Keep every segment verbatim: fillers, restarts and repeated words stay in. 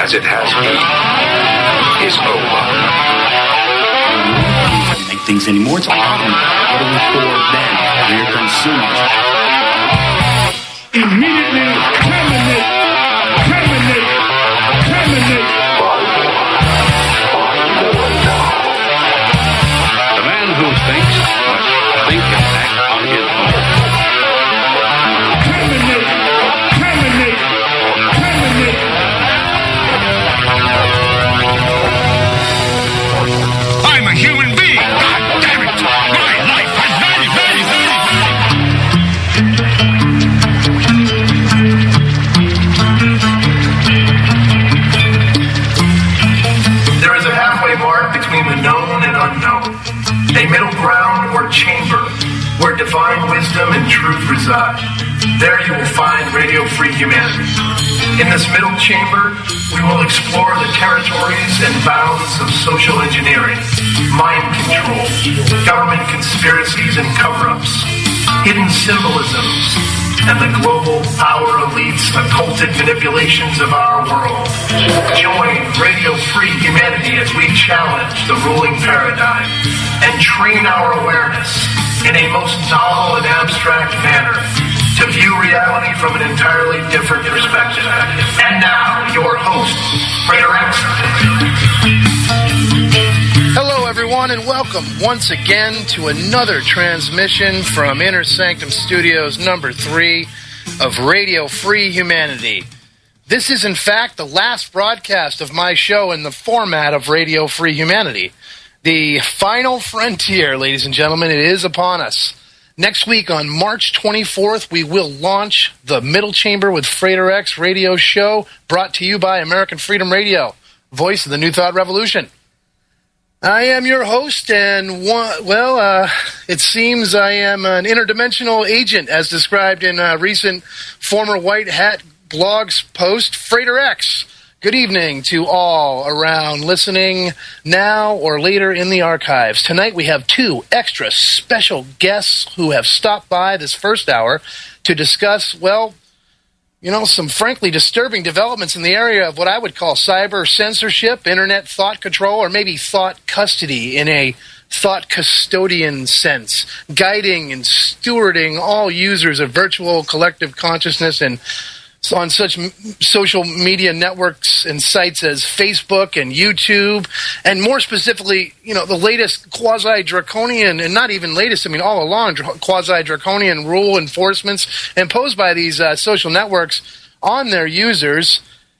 as it has been, is over. Can't make things anymore. It's like, what are we for then? Here comes soon. Immediately terminate, terminate, terminate. The man who thinks must think and act on his own. Terminate, terminate, terminate. I'm a human being. God damn it! My life has value, value, value, value. There is a halfway mark between the known and unknown, a middle ground or chamber where divine wisdom and truth reside. There you will find Radio Free Humanity. In this middle chamber, we will explore the territories and bounds of social engineering, mind control, government conspiracies and cover-ups, hidden symbolisms, and the global power elites' occulted manipulations of our world. Join Radio Free Humanity as we challenge the ruling paradigm and train our awareness in a most novel and abstract manner to view reality from an entirely different perspective. And now, your host, Frater X. Hello, everyone, and welcome once again to another transmission from Inner Sanctum Studios number three of Radio Free Humanity. This is, in fact, the last broadcast of my show in the format of Radio Free Humanity. The final frontier, ladies and gentlemen, it is upon us. Next week on March twenty-fourth, we will launch the Middle Chamber with Frater X radio show brought to you by American Freedom Radio, voice of the New Thought Revolution. I am your host, and, one, well, uh, it seems I am an interdimensional agent, as described in a recent former White Hat blogs post, Frater X. Good evening to all around listening now or later in the archives. Tonight we have two extra special guests who have stopped by this first hour to discuss, well, you know, some frankly disturbing developments in the area of what I would call cyber censorship, internet thought control, or maybe thought custody in a thought custodian sense, guiding and stewarding all users of virtual collective consciousness and on such social media networks and sites as Facebook and YouTube, and more specifically, you know, the latest quasi-draconian, and not even latest, I mean all along, quasi-draconian rule enforcements imposed by these uh, social networks on their users.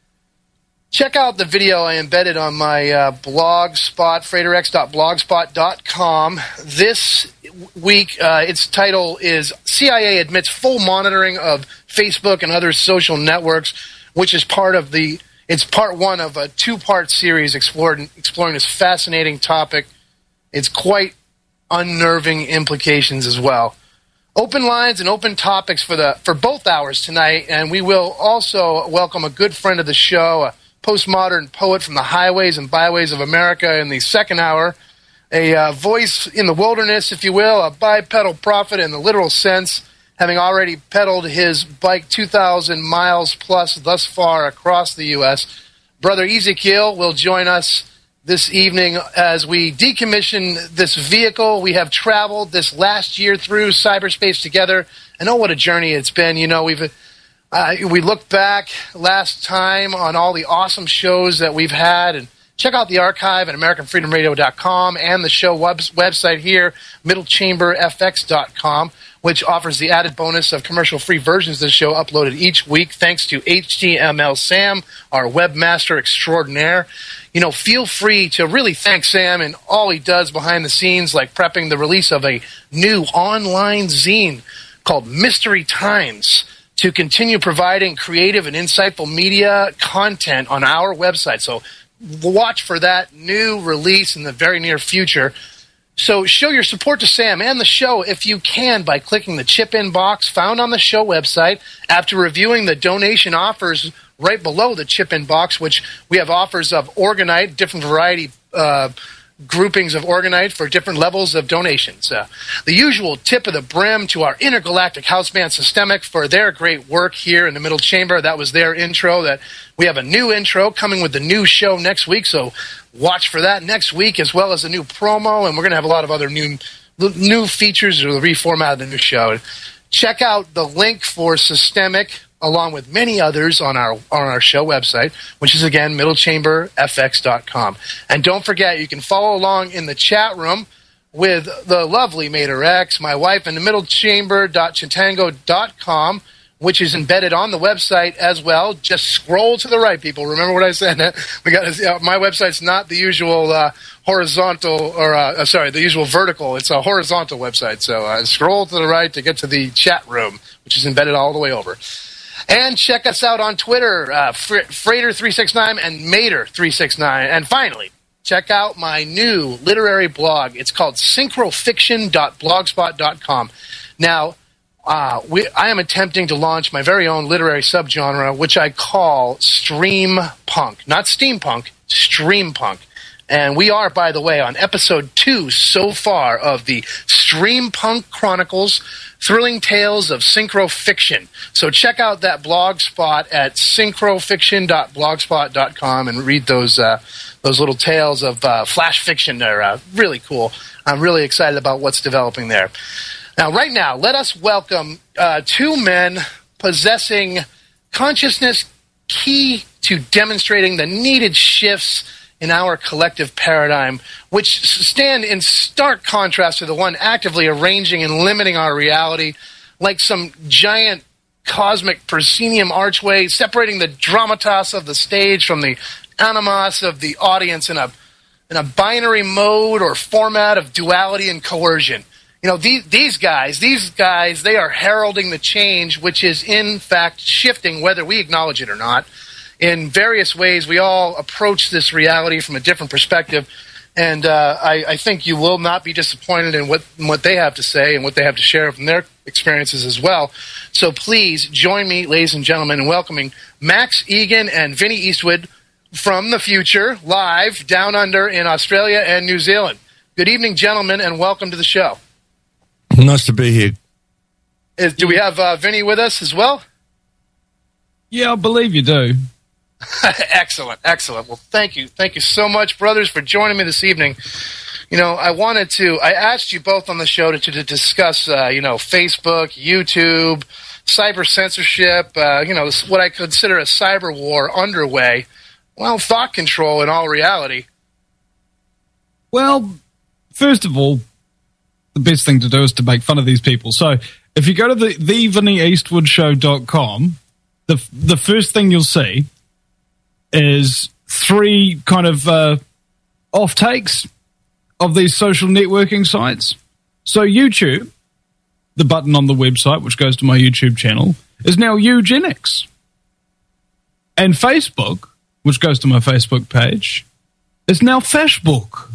Check out the video I embedded on my uh, blog spot, frater x dot blogspot dot com. This week, uh, its title is C I A Admits Full Monitoring of Facebook and Other Social Networks, which is part of the, it's part one of a two-part series explored, exploring this fascinating topic. It's quite unnerving implications as well. Open lines and open topics for the for both hours tonight, and we will also welcome a good friend of the show, a postmodern poet from the highways and byways of America in the second hour, a uh, voice in the wilderness, if you will, a bipedal prophet in the literal sense, having already pedaled his bike two thousand miles plus thus far across the U S Brother Ezekiel will join us this evening as we decommission this vehicle. We have traveled this last year through cyberspace together, and oh, what a journey it's been. You know, we've uh, we looked back last time on all the awesome shows that we've had, and check out the archive at american freedom radio dot com and the show web- website here, middle chamber f x dot com, which offers the added bonus of commercial-free versions of the show uploaded each week, thanks to H T M L Sam, our webmaster extraordinaire. You know, feel free to really thank Sam and all he does behind the scenes, like prepping the release of a new online zine called Mystery Times to continue providing creative and insightful media content on our website. So watch for that new release in the very near future. So show your support to Sam and the show if you can by clicking the chip-in box found on the show website. After reviewing the donation offers right below the chip-in box, which we have offers of Orgonite, different variety uh, groupings of Organite for different levels of donations. Uh, the usual tip of the brim to our intergalactic house band Systemic for their great work here in the Middle Chamber. That was their intro. That we have a new intro coming with the new show next week, so watch for that next week, as well as a new promo, and we're going to have a lot of other new new features or the reformat of the new show. Check out the link for Systemic, along with many others, on our on our show website, which is, again, middle chamber f x dot com. And don't forget, you can follow along in the chat room with the lovely Mater X, my wife, and the middle chamber dot chitango dot com, which is embedded on the website as well. Just scroll to the right, people. Remember what I said? We got uh, my website's not the usual uh, horizontal, or uh, uh, sorry, the usual vertical. It's a horizontal website. So uh, scroll to the right to get to the chat room, which is embedded all the way over. And check us out on Twitter, uh, Freighter three sixty-nine and Mater three sixty-nine. And finally, check out my new literary blog. It's called synchrofiction dot blogspot dot com. Now, uh, we, I am attempting to launch my very own literary subgenre, which I call stream punk. Not steampunk, stream punk. And we are, by the way, on episode two so far of the Stream Punk Chronicles, Thrilling Tales of Synchrofiction. So check out that blog spot at synchrofiction dot blogspot dot com and read those uh, those little tales of uh, flash fiction. They're uh, really cool. I'm really excited about what's developing there. Now, right now, let us welcome uh, two men possessing consciousness key to demonstrating the needed shifts in our collective paradigm, which stand in stark contrast to the one actively arranging and limiting our reality, like some giant cosmic proscenium archway separating the dramatas of the stage from the animos of the audience in a in a binary mode or format of duality and coercion. You know, these, these guys, these guys, they are heralding the change, which is in fact shifting, whether we acknowledge it or not. In various ways, we all approach this reality from a different perspective, and uh, I, I think you will not be disappointed in what, in what they have to say and what they have to share from their experiences as well. So please join me, ladies and gentlemen, in welcoming Max Egan and Vinny Eastwood from the future, live down under in Australia and New Zealand. Good evening, gentlemen, and welcome to the show. Nice to be here. Is, do we have uh, Vinny with us as well? Yeah, I believe you do. Excellent, excellent. Well, thank you. Thank you so much, brothers, for joining me this evening. You know, I wanted to, I asked you both on the show to, to discuss, uh, you know, Facebook, YouTube, cyber censorship, uh, you know, what I consider a cyber war underway. Well, thought control in all reality. Well, first of all, the best thing to do is to make fun of these people. So if you go to the, the vinny eastwood show dot com, the, the first thing you'll see is three kind of uh, off-takes of these social networking sites. So YouTube, the button on the website, which goes to my YouTube channel, is now eugenics. And Facebook, which goes to my Facebook page, is now Fashbook.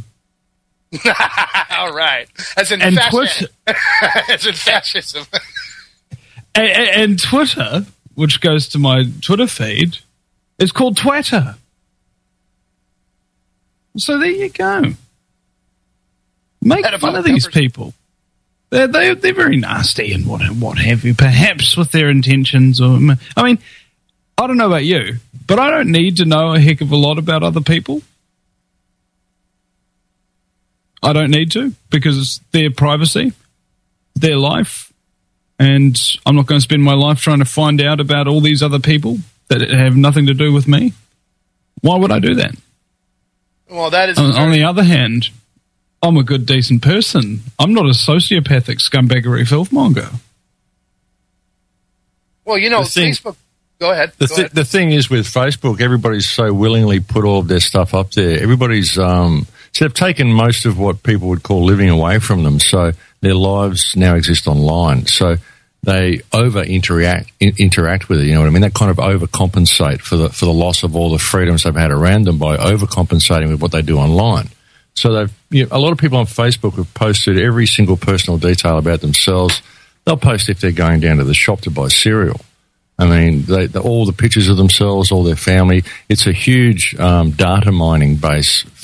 All right. As in and fascism. Twitter, As in fascism. and, and Twitter, which goes to my Twitter feed, is called Twitter. So there you go. Make fun of these people. They're, they're, they're very nasty and what, what have you, perhaps with their intentions. Or I mean, I don't know about you, but I don't need to know a heck of a lot about other people. I don't need to, because it's their privacy, their life, and I'm not going to spend my life trying to find out about all these other people that have nothing to do with me. Why would I do that? Well, that is... On, on the other hand, I'm a good, decent person. I'm not a sociopathic scumbaggery filthmonger. Well, you know, thing, Facebook... Go ahead. The, Go th- ahead. the thing is with Facebook, everybody's so willingly put all of their stuff up there. Everybody's... Um, so they've taken most of what people would call living away from them. So their lives now exist online. So they over interact in, interact with it. You know what I mean? They kind of overcompensate for the for the loss of all the freedoms they've had around them by overcompensating with what they do online. So they've you know, a lot of people on Facebook have posted every single personal detail about themselves. They'll post if they're going down to the shop to buy cereal. I mean, they, they, all the pictures of themselves, all their family. It's a huge um, data mining base for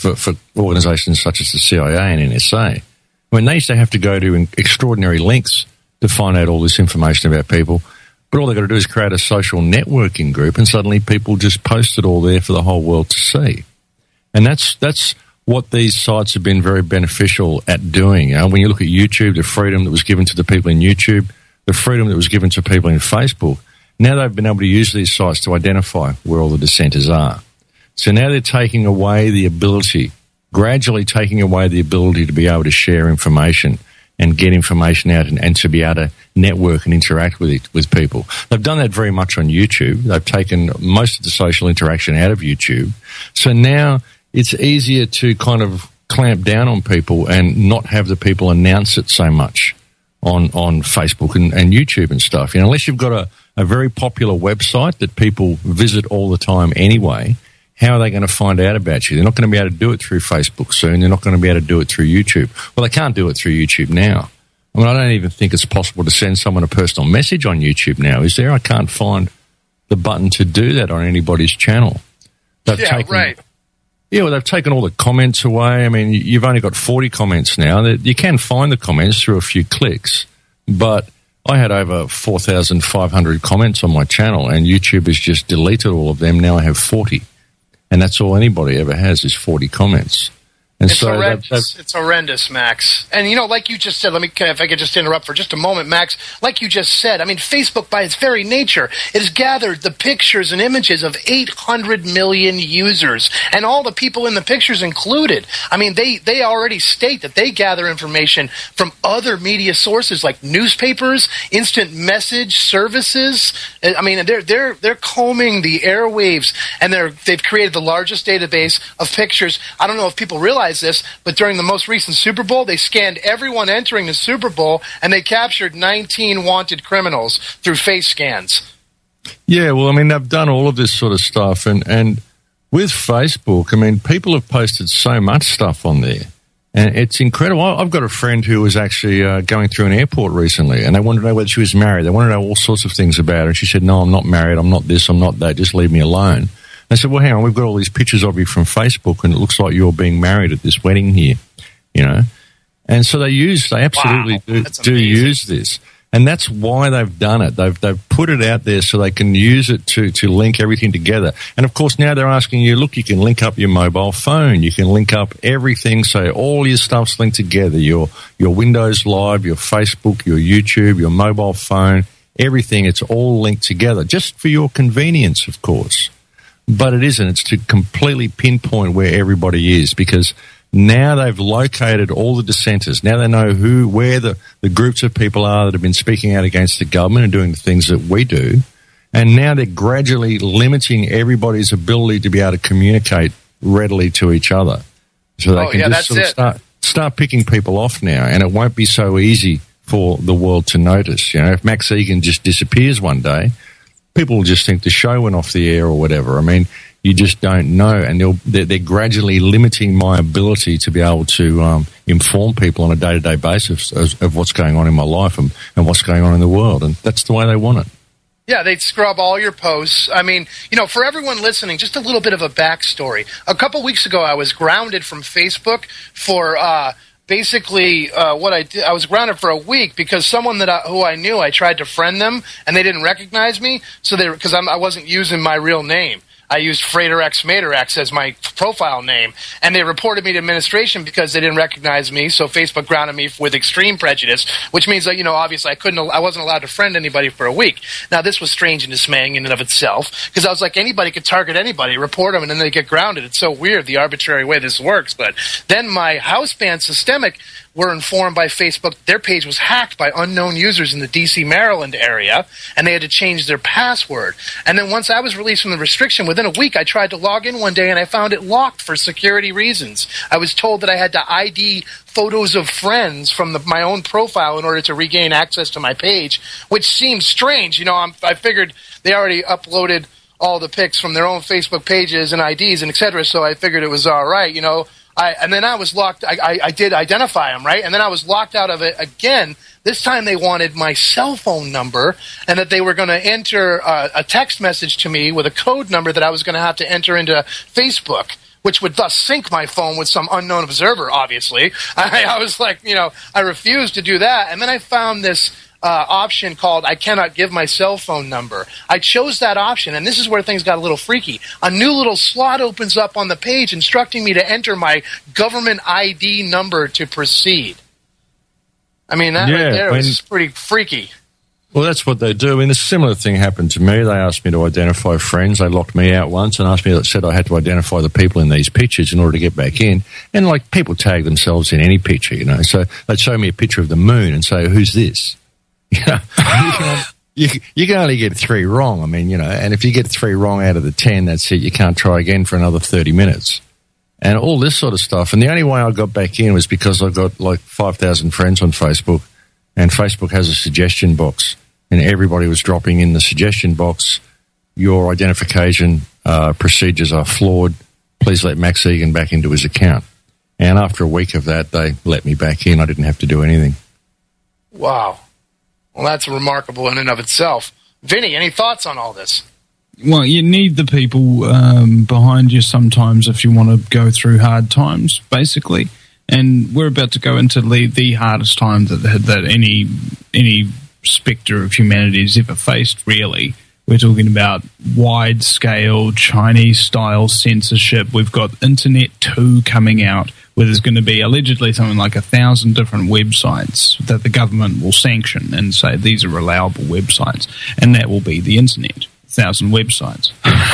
for, for organisations such as the C I A and N S A. I mean, they used to have to go to extraordinary lengths to find out all this information about people, but all they've got to do is create a social networking group, and suddenly people just post it all there for the whole world to see. And that's that's what these sites have been very beneficial at doing. You know, when you look at YouTube, the freedom that was given to the people in YouTube, the freedom that was given to people in Facebook, now they've been able to use these sites to identify where all the dissenters are. So now they're taking away the ability, gradually taking away the ability to be able to share information and get information out and, and to be able to network and interact with it, with people. They've done that very much on YouTube. They've taken most of the social interaction out of YouTube. So now it's easier to kind of clamp down on people and not have the people announce it so much on, on Facebook and, and YouTube and stuff. You know, unless you've got a, a very popular website that people visit all the time anyway, how are they going to find out about you? They're not going to be able to do it through Facebook soon. They're not going to be able to do it through YouTube. Well, they can't do it through YouTube now. I mean, I don't even think it's possible to send someone a personal message on YouTube now, is there? I can't find the button to do that on anybody's channel. They've yeah, taken, right. Yeah, well, they've taken all the comments away. I mean, you've only got forty comments now. You can find the comments through a few clicks, but I had over four thousand five hundred comments on my channel, and YouTube has just deleted all of them. Now I have forty. And that's all anybody ever has is forty comments. And it's so horrendous. That, that, it's horrendous, Max. And, you know, like you just said, let me, if I could just interrupt for just a moment, Max, like you just said, I mean, Facebook, by its very nature, it has gathered the pictures and images of eight hundred million users, and all the people in the pictures included. I mean, they, they already state that they gather information from other media sources like newspapers, instant message services. I mean, they're, they're, they're combing the airwaves, and they're, they've created the largest database of pictures. I don't know if people realize this, but during the most recent Super Bowl, they scanned everyone entering the Super Bowl, and they captured nineteen wanted criminals through face scans. Yeah, well, I mean, they've done all of this sort of stuff, and, and with Facebook, I mean, people have posted so much stuff on there, and it's incredible. I've got a friend who was actually uh, going through an airport recently, and they wanted to know whether she was married. They wanted to know all sorts of things about her, and she said, no, I'm not married, I'm not this, I'm not that, just leave me alone. I said, well, hang on, we've got all these pictures of you from Facebook, and it looks like you're being married at this wedding here, you know. And so they use, they absolutely wow, do, do use this. And that's why they've done it. They've they've put it out there so they can use it to, to link everything together. And, of course, now they're asking you, look, you can link up your mobile phone. You can link up everything, so all your stuff's linked together, your your Windows Live, your Facebook, your YouTube, your mobile phone, everything. It's all linked together, just for your convenience, of course. But it isn't. It's to completely pinpoint where everybody is, because now they've located all the dissenters. Now they know who, where the, the groups of people are that have been speaking out against the government and doing the things that we do. And now they're gradually limiting everybody's ability to be able to communicate readily to each other. So they oh, can yeah, just sort of it. start, start picking people off now, and it won't be so easy for the world to notice. You know, if Max Egan just disappears one day, people will just think the show went off the air or whatever. I mean, you just don't know, and they're, they're gradually limiting my ability to be able to um, inform people on a day-to-day basis of, of what's going on in my life and, and what's going on in the world, and that's the way they want it. Yeah, they'd scrub all your posts. I mean, you know, for everyone listening, just a little bit of a backstory. A couple weeks ago, I was grounded from Facebook for uh, basically uh, what I did. I was grounded for a week because someone that I, who I knew, I tried to friend them, and they didn't recognize me, so they because I wasn't using my real name. I used Frater X Mater X as my profile name, and they reported me to administration because they didn't recognize me. So Facebook grounded me with extreme prejudice, which means that, you know, obviously I couldn't, I wasn't allowed to friend anybody for a week. Now this was strange and dismaying in and of itself, because I was like, anybody could target anybody, report them, and then they get grounded. It's so weird the arbitrary way this works. But then my house band Systemic were informed by Facebook their page was hacked by unknown users in the D C, Maryland area, and they had to change their password. And then once I was released from the restriction, within a week I tried to log in one day and I found it locked for security reasons. I was told that I had to I D photos of friends from the, my own profile in order to regain access to my page, which seems strange. You know, I'm, I figured they already uploaded all the pics from their own Facebook pages and I Ds and et cetera, so I figured it was all right, you know. I, and then I was locked. I, I, I did identify them, right? And then I was locked out of it again. This time they wanted my cell phone number, and that they were going to enter uh, a text message to me with a code number that I was going to have to enter into Facebook. which would thus sync my phone with some unknown observer, obviously. I, I was like, you know, I refused to do that. And then I found this uh, option called I cannot give my cell phone number. I chose that option, and this is where things got a little freaky. A new little slot opens up on the page instructing me to enter my government I D number to proceed. I mean, that Yeah, right there when- was pretty freaky. Well, that's what they do. I mean, a similar thing happened to me. They asked me to identify friends. They locked me out once and asked me, said I had to identify the people in these pictures in order to get back in. And, like, people tag themselves in any picture, you know. So they'd show me a picture of the moon and say, who's this? You know, you, can, you, you can only get three wrong. I mean, you know, and if you get three wrong out of the ten, that's it. You can't try again for another thirty minutes. And all this sort of stuff. And the only way I got back in was because I got, like, five thousand friends on Facebook, and Facebook has a suggestion box. And everybody was dropping in the suggestion box, your identification uh, procedures are flawed. Please let Max Egan back into his account. And after a week of that, they let me back in. I didn't have to do anything. Wow. Well, that's remarkable in and of itself. Vinny, any thoughts on all this? Well, you need the people um, behind you sometimes if you want to go through hard times, basically. And we're about to go into the, the hardest time that that any any spectre of humanity has ever faced, really. We're talking about wide-scale Chinese-style censorship. We've got Internet two coming out, where there's going to be allegedly something like a thousand different websites that the government will sanction and say these are allowable websites, and that will be the Internet, a thousand websites.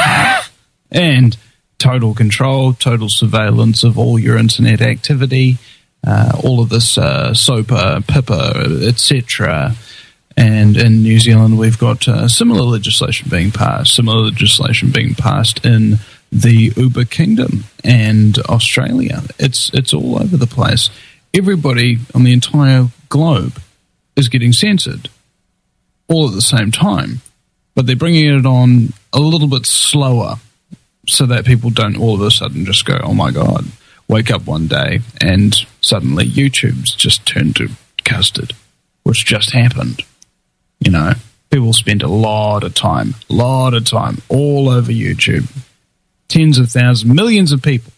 And total control, total surveillance of all your Internet activity, uh, all of this uh, SOPA, PIPA, et cetera. And in New Zealand, we've got uh, similar legislation being passed, similar legislation being passed in the Uber Kingdom and Australia. It's it's all over the place. Everybody on the entire globe is getting censored all at the same time, but they're bringing it on a little bit slower so that people don't all of a sudden just go, oh my God, wake up one day and suddenly YouTube's just turned to custard, which just happened. You know, people spend a lot of time, a lot of time all over YouTube. Tens of thousands, millions of people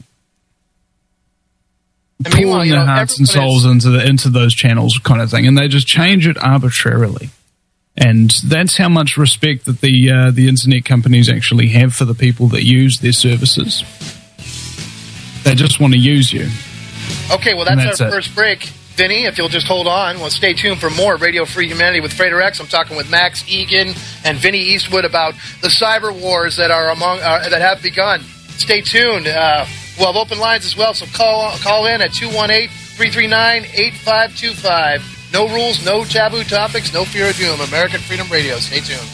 And meanwhile, pouring you their know, hearts and everyone souls is- into the into those channels, kind of thing, and they just change it arbitrarily. And that's how much respect that the uh, the internet companies actually have for the people that use their services. They just want to use you. Okay, well, And that's, that's our it. first break. Vinny, if you'll just hold on, well, stay tuned for more Radio Free Humanity with Frater X. I'm talking with Max Egan and Vinny Eastwood about the cyber wars that are among uh, that have begun. Stay tuned. Uh, we'll have open lines as well, so call call in at two one eight, three three nine, eight five two five. No rules, no taboo topics, no fear of doom. American Freedom Radio. Stay tuned.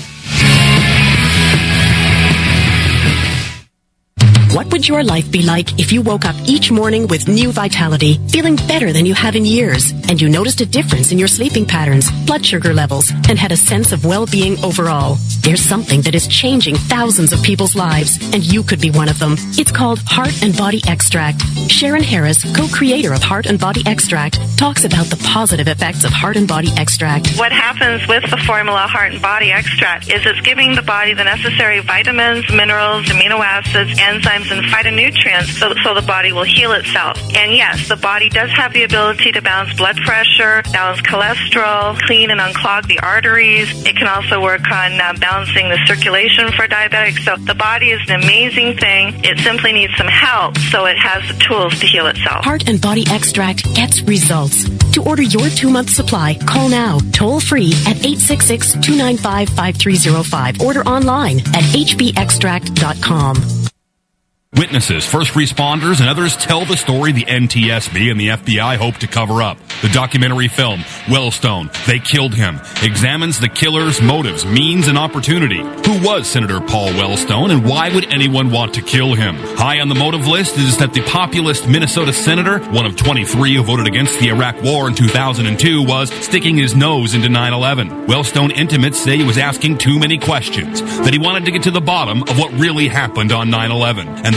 What would your life be like if you woke up each morning with new vitality, feeling better than you have in years, and you noticed a difference in your sleeping patterns, blood sugar levels, and had a sense of well-being overall? There's something that is changing thousands of people's lives, and you could be one of them. It's called Heart and Body Extract. Sharon Harris, co-creator of Heart and Body Extract, talks about the positive effects of Heart and Body Extract. What happens with the formula Heart and Body Extract is it's giving the body the necessary vitamins, minerals, amino acids, enzymes, and phytonutrients so, so the body will heal itself. And yes, the body does have the ability to balance blood pressure, balance cholesterol, clean and unclog the arteries. It can also work on uh, balancing the circulation for diabetics. So the body is an amazing thing. It simply needs some help so it has the tools to heal itself. Heart and Body Extract gets results. To order your two-month supply, call now, toll-free at eight six six, two nine five, five three zero five. Order online at h b extract dot com. Witnesses, first responders, and others tell the story the N T S B and the F B I hope to cover up. The documentary film, Wellstone, They Killed Him, examines the killer's motives, means, and opportunity. Who was Senator Paul Wellstone, and why would anyone want to kill him? High on the motive list is that the populist Minnesota senator, one of twenty-three who voted against the Iraq War in two thousand two, was sticking his nose into nine eleven. Wellstone intimates say he was asking too many questions, that he wanted to get to the bottom of what really happened on nine eleven, and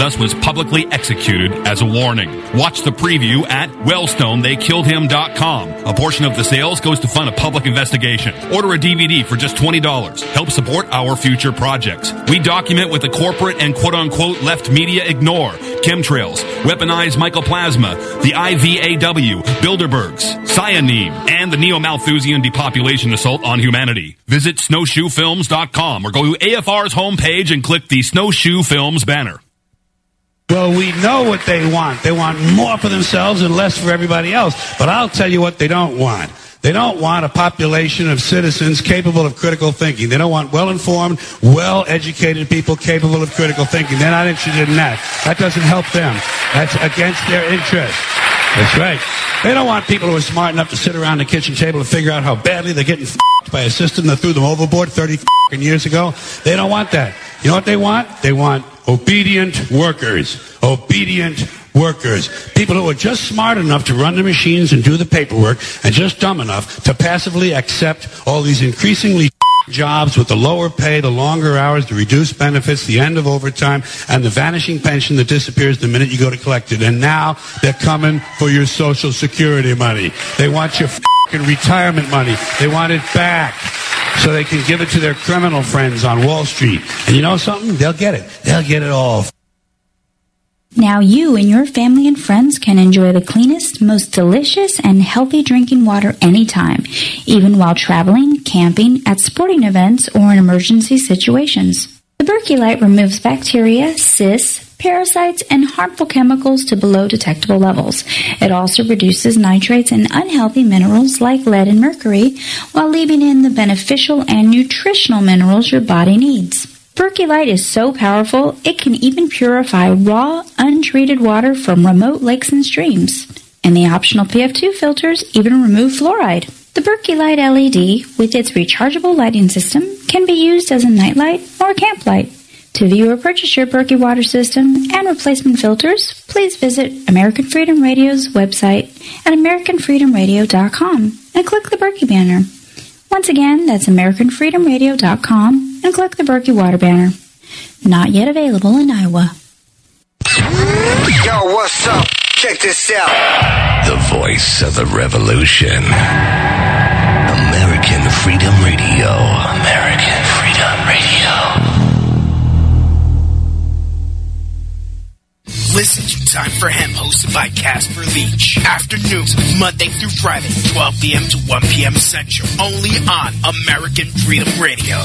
thus was publicly executed as a warning. Watch the preview at wellstone they killed him dot com. A portion of the sales goes to fund a public investigation. Order a D V D for just twenty dollars. Help support our future projects. We document what the corporate and quote-unquote left media ignore. Chemtrails, weaponized mycoplasma, the I V A W, Bilderbergs, cyanine, and the Neo-Malthusian depopulation assault on humanity. Visit snowshoe films dot com or go to A F R's homepage and click the Snowshoe Films banner. Well, we know what they want. They want more for themselves and less for everybody else. But I'll tell you what they don't want. They don't want a population of citizens capable of critical thinking. They don't want well-informed, well-educated people capable of critical thinking. They're not interested in that. That doesn't help them. That's against their interest. That's right. They don't want people who are smart enough to sit around the kitchen table and figure out how badly they're getting f***ed by a system that threw them overboard thirty f***ing years ago. They don't want that. You know what they want? They want obedient workers. Obedient workers. People who are just smart enough to run the machines and do the paperwork and just dumb enough to passively accept all these increasingly jobs with the lower pay, the longer hours, the reduced benefits, the end of overtime, and the vanishing pension that disappears the minute you go to collect it. And now they're coming for your Social Security money. They want your f***ing retirement money. They want it back so they can give it to their criminal friends on Wall Street. And you know something? They'll get it. They'll get it all. Now you and your family and friends can enjoy the cleanest, most delicious, and healthy drinking water anytime, even while traveling, camping, at sporting events, or in emergency situations. The Berkey Light removes bacteria, cysts, parasites, and harmful chemicals to below detectable levels. It also reduces nitrates and unhealthy minerals like lead and mercury, while leaving in the beneficial and nutritional minerals your body needs. Berkey Light is so powerful, it can even purify raw, untreated water from remote lakes and streams. And the optional P F two filters even remove fluoride. The Berkey Light L E D, with its rechargeable lighting system, can be used as a nightlight or a camp light. To view or purchase your Berkey water system and replacement filters, please visit American Freedom Radio's website at american freedom radio dot com and click the Berkey banner. Once again, that's american freedom radio dot com and click the Berkey Water banner. Not yet available in Iowa. Yo, what's up? Check this out. The voice of the revolution. American Freedom Radio. American Freedom Radio. Listen to Time for Hemp, hosted by Casper Leach. Afternoons, Monday through Friday, twelve p.m. to one p.m. Central. Only on American Freedom Radio.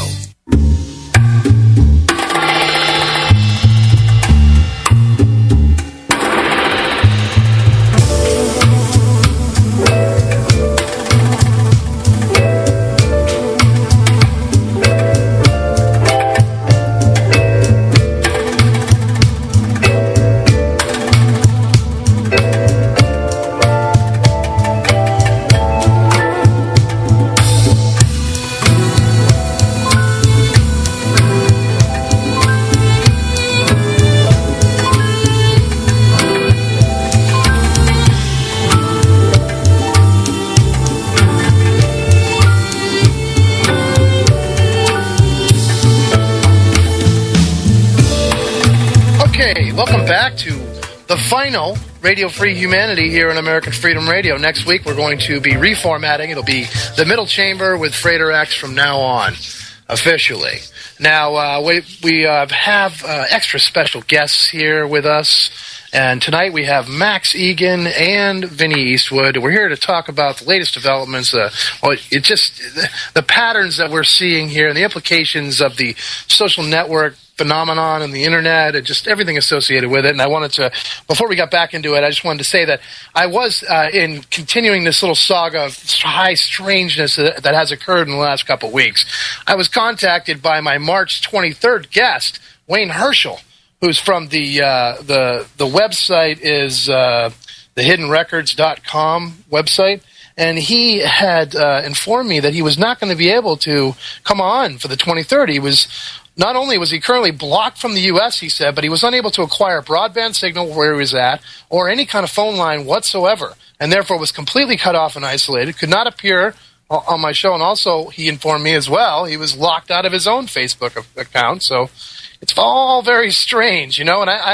Welcome back to the final Radio Free Humanity here on American Freedom Radio. Next week we're going to be reformatting. It'll be the Middle Chamber with Frater X from now on, officially. Now, uh, we, we uh, have uh, extra special guests here with us. And tonight we have Max Egan and Vinny Eastwood. We're here to talk about the latest developments. Uh, well, it just the patterns that we're seeing here and the implications of the social network phenomenon and the internet and just everything associated with it. And I wanted to, before we got back into it, I just wanted to say that I was uh, in continuing this little saga of high strangeness that, that has occurred in the last couple of weeks. I was contacted by my March twenty-third guest, Wayne Herschel, who's from the uh, the the website is uh, the hidden records dot com website, and he had uh, informed me that he was not going to be able to come on for the twenty-third. He was not only was he currently blocked from the U S, he said, but he was unable to acquire a broadband signal where he was at or any kind of phone line whatsoever, and therefore was completely cut off and isolated, could not appear on my show. And also, he informed me as well, he was locked out of his own Facebook account, so it's all very strange, you know, and I, I,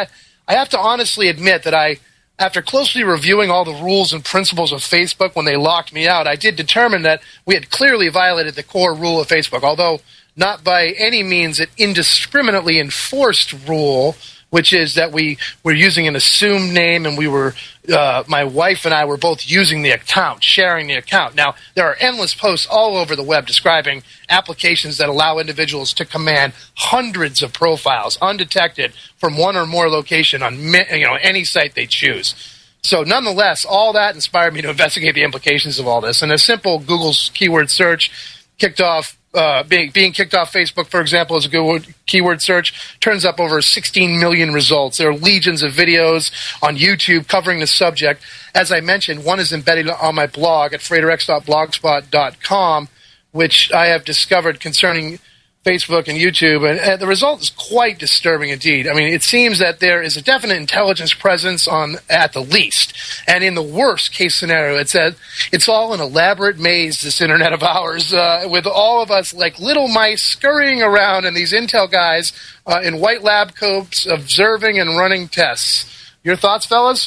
I have to honestly admit that I, after closely reviewing all the rules and principles of Facebook when they locked me out, I did determine that we had clearly violated the core rule of Facebook, although not by any means an indiscriminately enforced rule, which is that we were using an assumed name and we were, uh, my wife and I were both using the account, sharing the account. Now, there are endless posts all over the web describing applications that allow individuals to command hundreds of profiles undetected from one or more location on you know any site they choose. So nonetheless, all that inspired me to investigate the implications of all this. And a simple Google's keyword search kicked off Uh, being, being kicked off Facebook, for example, as a Google keyword search, turns up over sixteen million results. There are legions of videos on YouTube covering the subject. As I mentioned, one is embedded on my blog at freighter x dot blogspot dot com, which I have discovered concerning Facebook and YouTube, and, and the result is quite disturbing indeed. I mean, it seems that there is a definite intelligence presence on at the least, and in the worst case scenario, it says it's all an elaborate maze, this internet of ours, uh, with all of us like little mice scurrying around and these intel guys uh, in white lab coats observing and running tests. Your thoughts, fellas?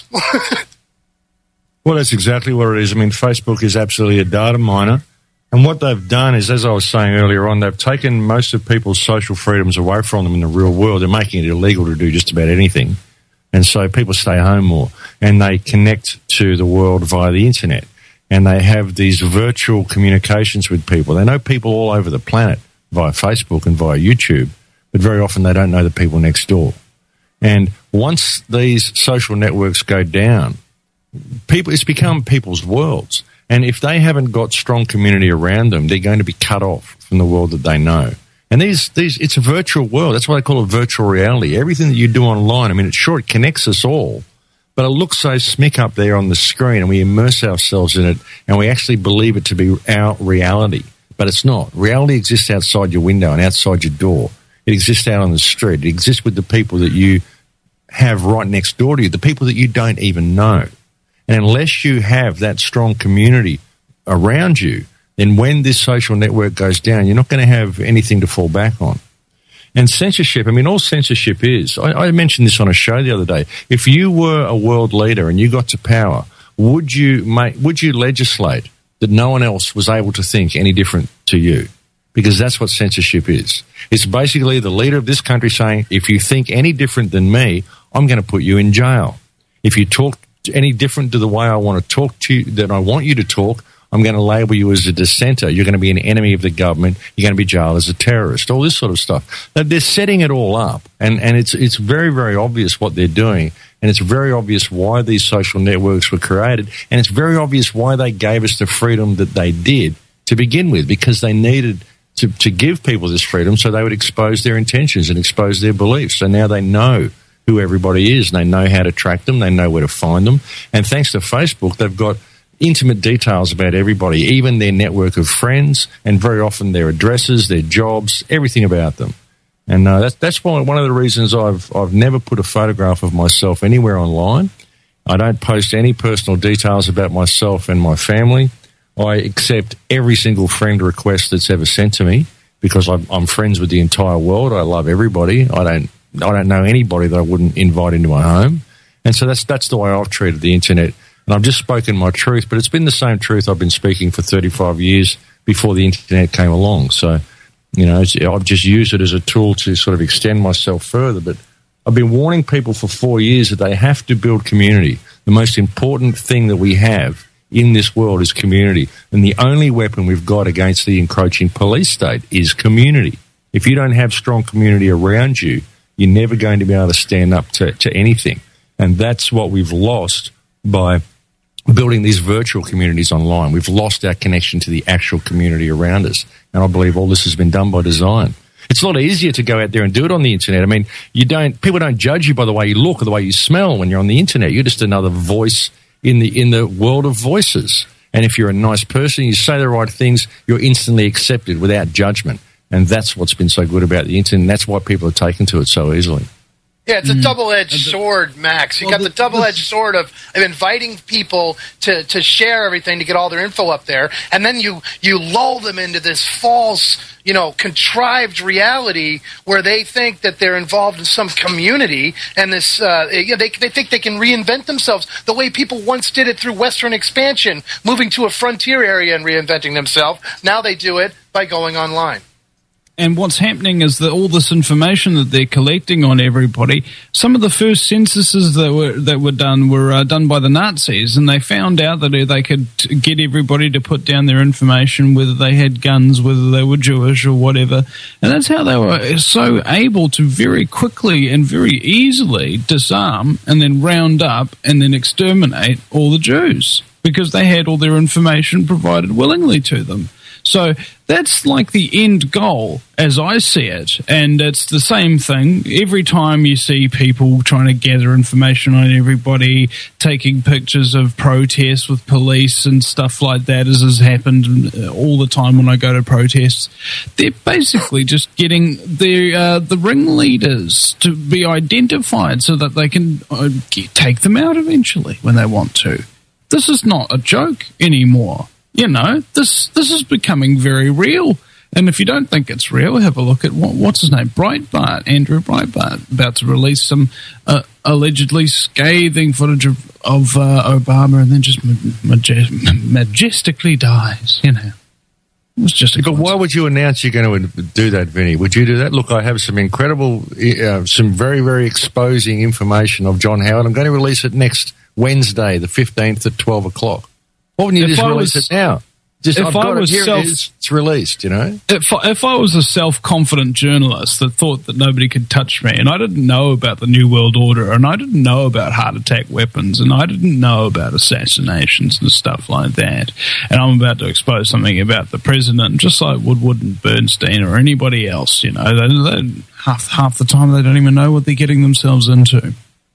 Well, that's exactly what it is. I mean, Facebook is absolutely a data miner. And what they've done is, as I was saying earlier on, they've taken most of people's social freedoms away from them in the real world. They're making it illegal to do just about anything. And so people stay home more. And they connect to the world via the internet. And they have these virtual communications with people. They know people all over the planet via Facebook and via YouTube. But very often they don't know the people next door. And once these social networks go down, people it's become people's worlds. And if they haven't got strong community around them, they're going to be cut off from the world that they know. And these, these, it's a virtual world. That's why they call it virtual reality. Everything that you do online, I mean, it's sure it connects us all, but it looks so smick up there on the screen, and we immerse ourselves in it, and we actually believe it to be our reality. But it's not. Reality exists outside your window and outside your door. It exists out on the street. It exists with the people that you have right next door to you, the people that you don't even know. And unless you have that strong community around you, then when this social network goes down, you're not going to have anything to fall back on. And censorship, I mean, all censorship is, I, I mentioned this on a show the other day. If you were a world leader and you got to power, would you make, would you legislate that no one else was able to think any different to you? Because that's what censorship is. It's basically the leader of this country saying, if you think any different than me, I'm going to put you in jail. If you talk any different to the way I want to talk to you, that I want you to talk, I'm going to label you as a dissenter. You're going to be an enemy of the government. You're going to be jailed as a terrorist, all this sort of stuff. They're setting it all up, and, and it's it's very, very obvious what they're doing, and it's very obvious why these social networks were created, and it's very obvious why they gave us the freedom that they did to begin with, because they needed to, to give people this freedom so they would expose their intentions and expose their beliefs. So now they know who everybody is, and they know how to track them, they know where to find them. And thanks to Facebook, they've got intimate details about everybody, even their network of friends, and very often their addresses, their jobs, everything about them. And uh, that's that's one one of the reasons I've I've never put a photograph of myself anywhere online. I don't post any personal details about myself and my family. I accept every single friend request that's ever sent to me because I'm, I'm friends with the entire world. I love everybody. I don't I don't know anybody that I wouldn't invite into my home. And so that's that's the way I've treated the internet. And I've just spoken my truth, but it's been the same truth I've been speaking for thirty-five years before the internet came along. So, you know, I've just used it as a tool to sort of extend myself further. But I've been warning people for four years that they have to build community. The most important thing that we have in this world is community. And the only weapon we've got against the encroaching police state is community. If you don't have strong community around you, you're never going to be able to stand up to, to anything. And that's what we've lost by building these virtual communities online. We've lost our connection to the actual community around us. And I believe all this has been done by design. It's a lot easier to go out there and do it on the internet. I mean, you don't, people don't judge you by the way you look or the way you smell when you're on the internet. You're just another voice in the, in the world of voices. And if you're a nice person, you say the right things, you're instantly accepted without judgment. And that's what's been so good about the internet. And that's why people are taken to it so easily. Yeah, it's a Mm. double-edged sword, Max. You Well, got the, the- double-edged sword of, of inviting people to, to share everything, to get all their info up there, and then you, you lull them into this false, you know, contrived reality where they think that they're involved in some community, and this, uh, you know, they, they think they can reinvent themselves the way people once did it through Western expansion, moving to a frontier area and reinventing themselves. Now they do it by going online. And what's happening is that all this information that they're collecting on everybody, some of the first censuses that were that were done were uh, done by the Nazis, and they found out that they could get everybody to put down their information, whether they had guns, whether they were Jewish or whatever. And that's how they were so able to very quickly and very easily disarm and then round up and then exterminate all the Jews, because they had all their information provided willingly to them. So that's like the end goal, as I see it. And it's the same thing. Every time you see people trying to gather information on everybody, taking pictures of protests with police and stuff like that, as has happened all the time when I go to protests, they're basically just getting the, uh, the ringleaders to be identified so that they can uh, get, take them out eventually when they want to. This is not a joke anymore. You know, this this is becoming very real. And if you don't think it's real, have a look at, what, what's his name, Breitbart, Andrew Breitbart, about to release some uh, allegedly scathing footage of, of uh, Obama, and then just majest- majestically dies, you know. It was just a But why would you announce you're going to do that, Vinny? Would you do that? Look, I have some incredible, uh, some very, very exposing information of John Howard. I'm going to release it next Wednesday, the fifteenth at twelve o'clock. Why wouldn't you If just I release was- it now? Just, if I've I got was it, here self- it is. It's released, you know? If, if I was a self-confident journalist that thought that nobody could touch me, and I didn't know about the New World Order, and I didn't know about heart attack weapons, and I didn't know about assassinations and stuff like that, and I'm about to expose something about the president, just like Woodward and Bernstein or anybody else, you know, they, they, half, half the time they don't even know what they're getting themselves into.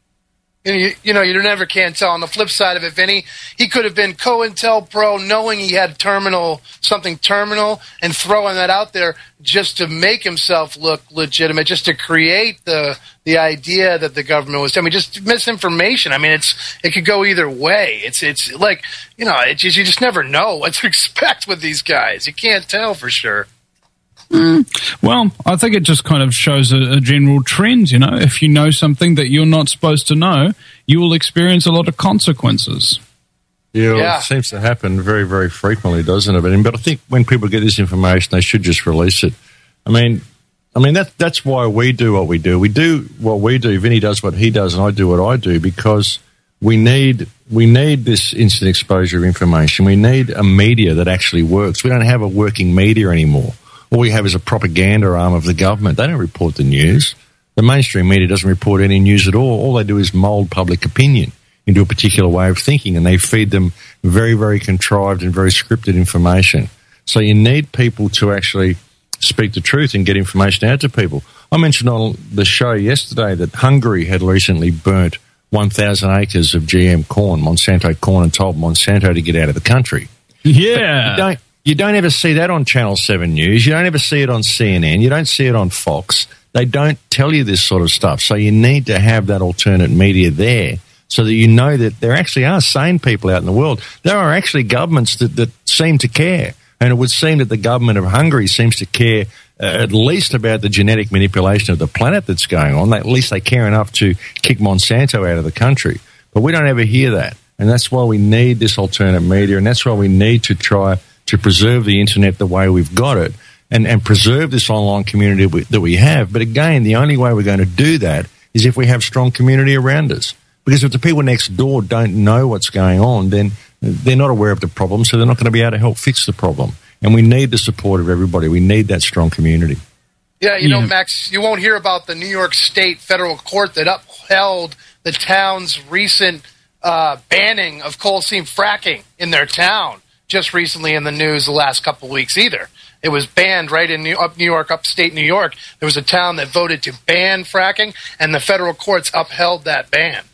You, you, you know, you never can tell. On the flip side of it, Vinny, he could have been COINTELPRO knowing he had terminal, something terminal, and throwing that out there just to make himself look legitimate, just to create the the idea that the government was. I mean, just misinformation. I mean, it's it could go either way. It's it's like, you know, it just, you just never know what to expect with these guys. You can't tell for sure. Mm. Well, I think it just kind of shows a, a general trend, you know. If you know something that you're not supposed to know, you will experience a lot of consequences. Yeah, well, Yeah. it seems to happen very, very frequently, doesn't it? But, but I think when people get this information, they should just release it. I mean, I mean that that's why we do what we do. We do what we do. Vinny does what he does, and I do what I do, because we need we need this instant exposure of information. We need a media that actually works. We don't have a working media anymore. All we have is a propaganda arm of the government. They don't report the news. The mainstream media doesn't report any news at all. All they do is mould public opinion into a particular way of thinking, and they feed them very, very contrived and very scripted information. So you need people to actually speak the truth and get information out to people. I mentioned on the show yesterday that Hungary had recently burnt one thousand acres of G M corn, Monsanto corn, and told Monsanto to get out of the country. Yeah. But you don't, you don't ever see that on Channel seven News. You don't ever see it on C N N. You don't see it on Fox. They don't tell you this sort of stuff. So you need to have that alternate media there so that you know that there actually are sane people out in the world. There are actually governments that, that seem to care. And it would seem that the government of Hungary seems to care uh, at least about the genetic manipulation of the planet that's going on. At least they care enough to kick Monsanto out of the country. But we don't ever hear that. And that's why we need this alternate media. And that's why we need to try to preserve the internet the way we've got it and, and preserve this online community we, that we have. But again, the only way we're going to do that is if we have strong community around us. Because if the people next door don't know what's going on, then they're not aware of the problem, so they're not going to be able to help fix the problem. And we need the support of everybody. We need that strong community. Yeah, you know, Yeah. Max, you won't hear about the New York State federal court that upheld the town's recent uh, banning of coal seam fracking in their town just recently in the news the last couple of weeks either. It was banned right in New, up New York, upstate New York. There was a town that voted to ban fracking, and the federal courts upheld that ban.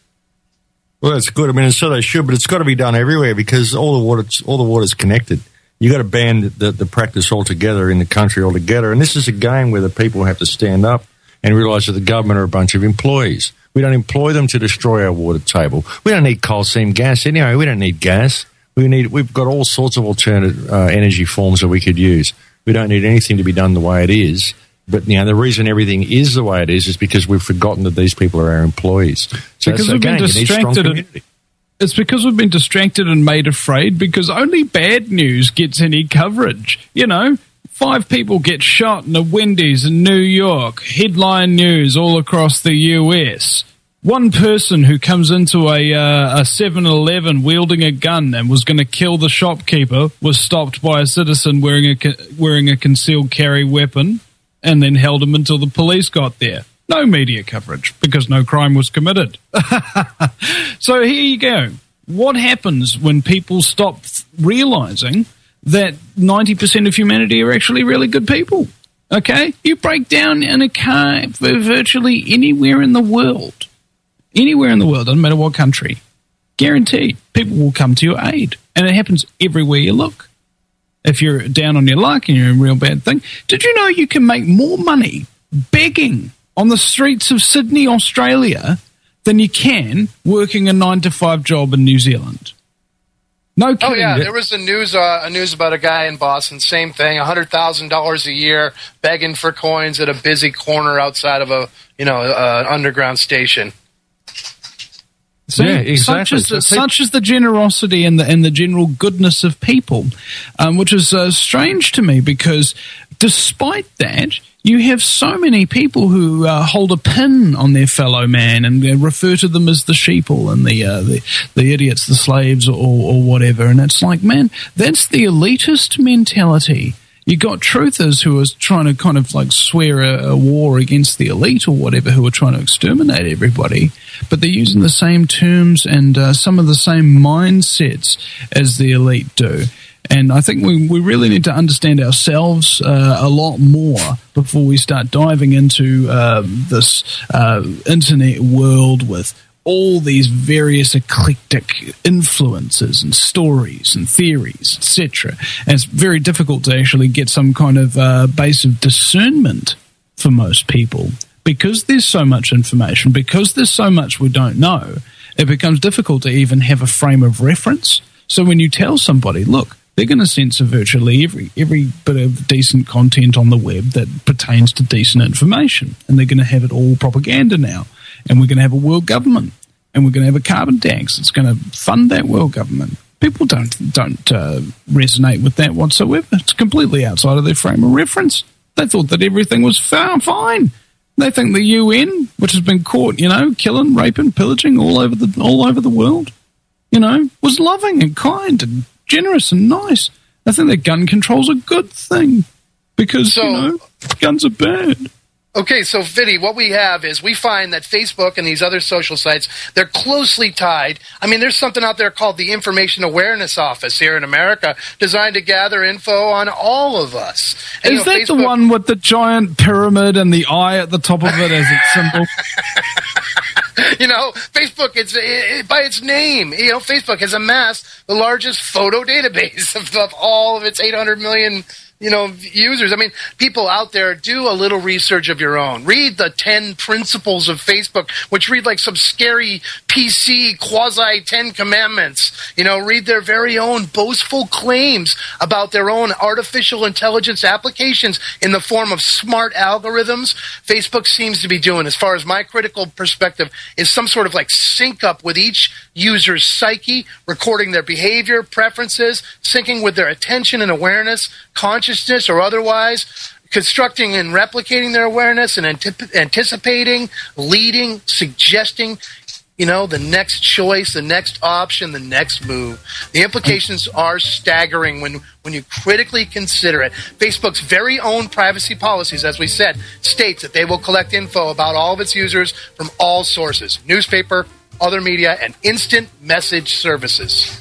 Well, that's good. I mean, so they should, but it's got to be done everywhere because all the water, all the water's connected. You got to ban the, the practice altogether in the country altogether. And this is a game where the people have to stand up and realise that the government are a bunch of employees. We don't employ them to destroy our water table. We don't need coal seam gas anyway. We don't need gas. We need. We've got all sorts of alternate uh, energy forms that we could use. We don't need anything to be done the way it is. But you know, the reason everything is the way it is is because we've forgotten that these people are our employees. So because that's, we've again, been you need strong distracted. community. It's because we've been distracted and made afraid because only bad news gets any coverage. You know, five people get shot in a Wendy's in New York. Headline news all across the U S. One person who comes into a uh, a seven eleven wielding a gun and was going to kill the shopkeeper was stopped by a citizen wearing a wearing a concealed carry weapon and then held him until the police got there. No media coverage because no crime was committed. So here you go. What happens when people stop realizing that ninety percent of humanity are actually really good people? Okay? You break down in a car virtually anywhere in the world. Anywhere in the world, doesn't matter what country. Guaranteed, people will come to your aid. And it happens everywhere you look. If you're down on your luck and you're in a real bad thing. Did you know you can make more money begging on the streets of Sydney, Australia, than you can working a nine to five job in New Zealand? No kidding. Oh yeah, there was a news uh, a news about a guy in Boston. Same thing, a hundred thousand dollars a year begging for coins at a busy corner outside of a you know uh, underground station. See, yeah, exactly. Such is, such is the generosity and the and the general goodness of people, um, which is uh, strange to me because despite that, you have so many people who uh, hold a pin on their fellow man and uh, refer to them as the sheeple and the uh, the, the idiots, the slaves, or, or whatever. And it's like, man, that's the elitist mentality. You got truthers who are trying to kind of like swear a, a war against the elite or whatever, who are trying to exterminate everybody, but they're using the same terms and uh, some of the same mindsets as the elite do. And I think we, we really need to understand ourselves uh, a lot more before we start diving into uh, this uh, internet world with all these various eclectic influences and stories and theories, et cetera. And it's very difficult to actually get some kind of uh, base of discernment for most people because there's so much information, because there's so much we don't know. It becomes difficult to even have a frame of reference. So when you tell somebody, look, they're going to censor virtually every every bit of decent content on the web that pertains to decent information, and they're going to have it all propaganda now. And we're going to have a world government, and we're going to have a carbon tax that's going to fund that world government. People don't don't uh, resonate with that whatsoever. It's completely outside of their frame of reference. They thought that everything was fine. They think the U N, which has been caught, you know, killing, raping, pillaging all over the all over the world, you know, was loving and kind and generous and nice. I think that gun control's a good thing because, so, you know, guns are bad. Okay, so Vinny, what we have is we find that Facebook and these other social sites, they're closely tied. I mean, there's something out there called the Information Awareness Office here in America designed to gather info on all of us. And, is you know, that Facebook- the one with the giant pyramid and the eye at the top of it as its symbol? You know, Facebook, it's it, it, by its name, you know, Facebook has amassed the largest photo database of, of all of its eight hundred million, you know, users. I mean, people out there, do a little research of your own. Read the ten principles of Facebook, which read like some scary P C quasi Ten Commandments. You know, read their very own boastful claims about their own artificial intelligence applications in the form of smart algorithms. Facebook seems to be doing, as far as my critical perspective, is some sort of like sync up with each user's psyche, recording their behavior, preferences, syncing with their attention and awareness, consciousness or otherwise, constructing and replicating their awareness and antip- anticipating, leading, suggesting, you know, the next choice, the next option, the next move. The implications are staggering when, when you critically consider it. Facebook's very own privacy policies, as we said, states that they will collect info about all of its users from all sources, newspaper, other media, and instant message services.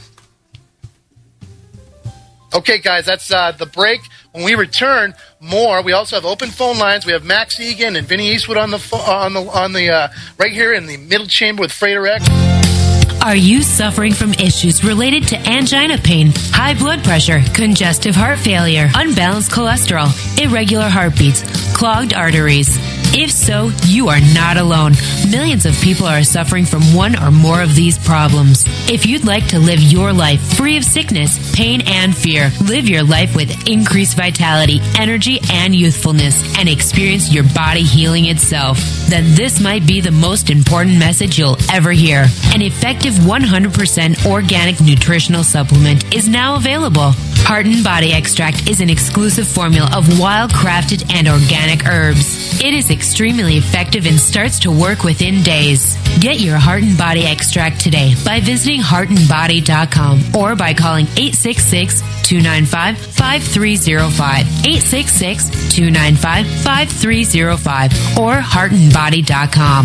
Okay, guys, that's uh, the break. When we return, more. We also have open phone lines. We have Max Egan and Vinny Eastwood on the fo- on the on the uh, right here in the middle chamber with Freighter X. Are you suffering from issues related to angina pain, high blood pressure, congestive heart failure, unbalanced cholesterol, irregular heartbeats, clogged arteries? If so, you are not alone. Millions of people are suffering from one or more of these problems. If you'd like to live your life free of sickness, pain, and fear, live your life with increased vitality, energy, and youthfulness, and experience your body healing itself, then this might be the most important message you'll ever hear. An effective one hundred percent organic nutritional supplement is now available. Heart and Body Extract is an exclusive formula of wild-crafted and organic herbs. It is extremely effective and starts to work within days. Get your Heart and Body Extract today by visiting heart and body dot com or by calling eight six six, two nine five, five three zero five, eight six six, two nine five, five three zero five, or heart and body dot com.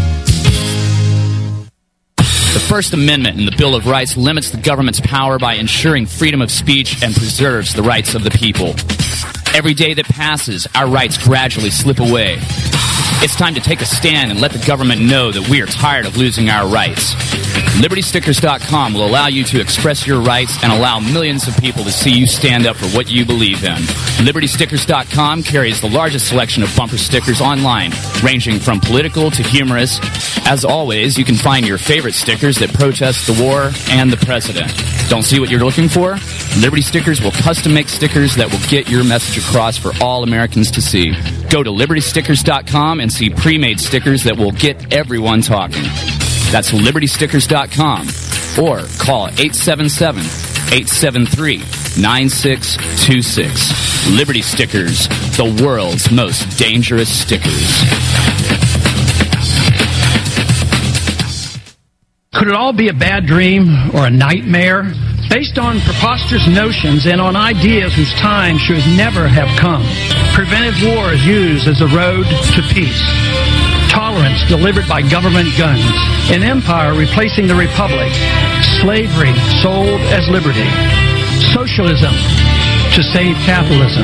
The First Amendment in the Bill of Rights limits the government's power by ensuring freedom of speech and preserves the rights of the people. Every day that passes, our rights gradually slip away. It's time to take a stand and let the government know that we are tired of losing our rights. Liberty Stickers dot com will allow you to express your rights and allow millions of people to see you stand up for what you believe in. Liberty Stickers dot com carries the largest selection of bumper stickers online, ranging from political to humorous. As always, you can find your favorite stickers that protest the war and the president. Don't see what you're looking for? Liberty Stickers will custom make stickers that will get your message across for all Americans to see. Go to Liberty Stickers dot com and see pre-made stickers that will get everyone talking. That's Liberty Stickers dot com or call eight seven seven, eight seven three, nine six two six. Liberty Stickers, the world's most dangerous stickers. Could it all be a bad dream or a nightmare? Based on preposterous notions and on ideas whose time should never have come. Preventive war is used as a road to peace. Tolerance delivered by government guns. An empire replacing the republic. Slavery sold as liberty. Socialism to save capitalism.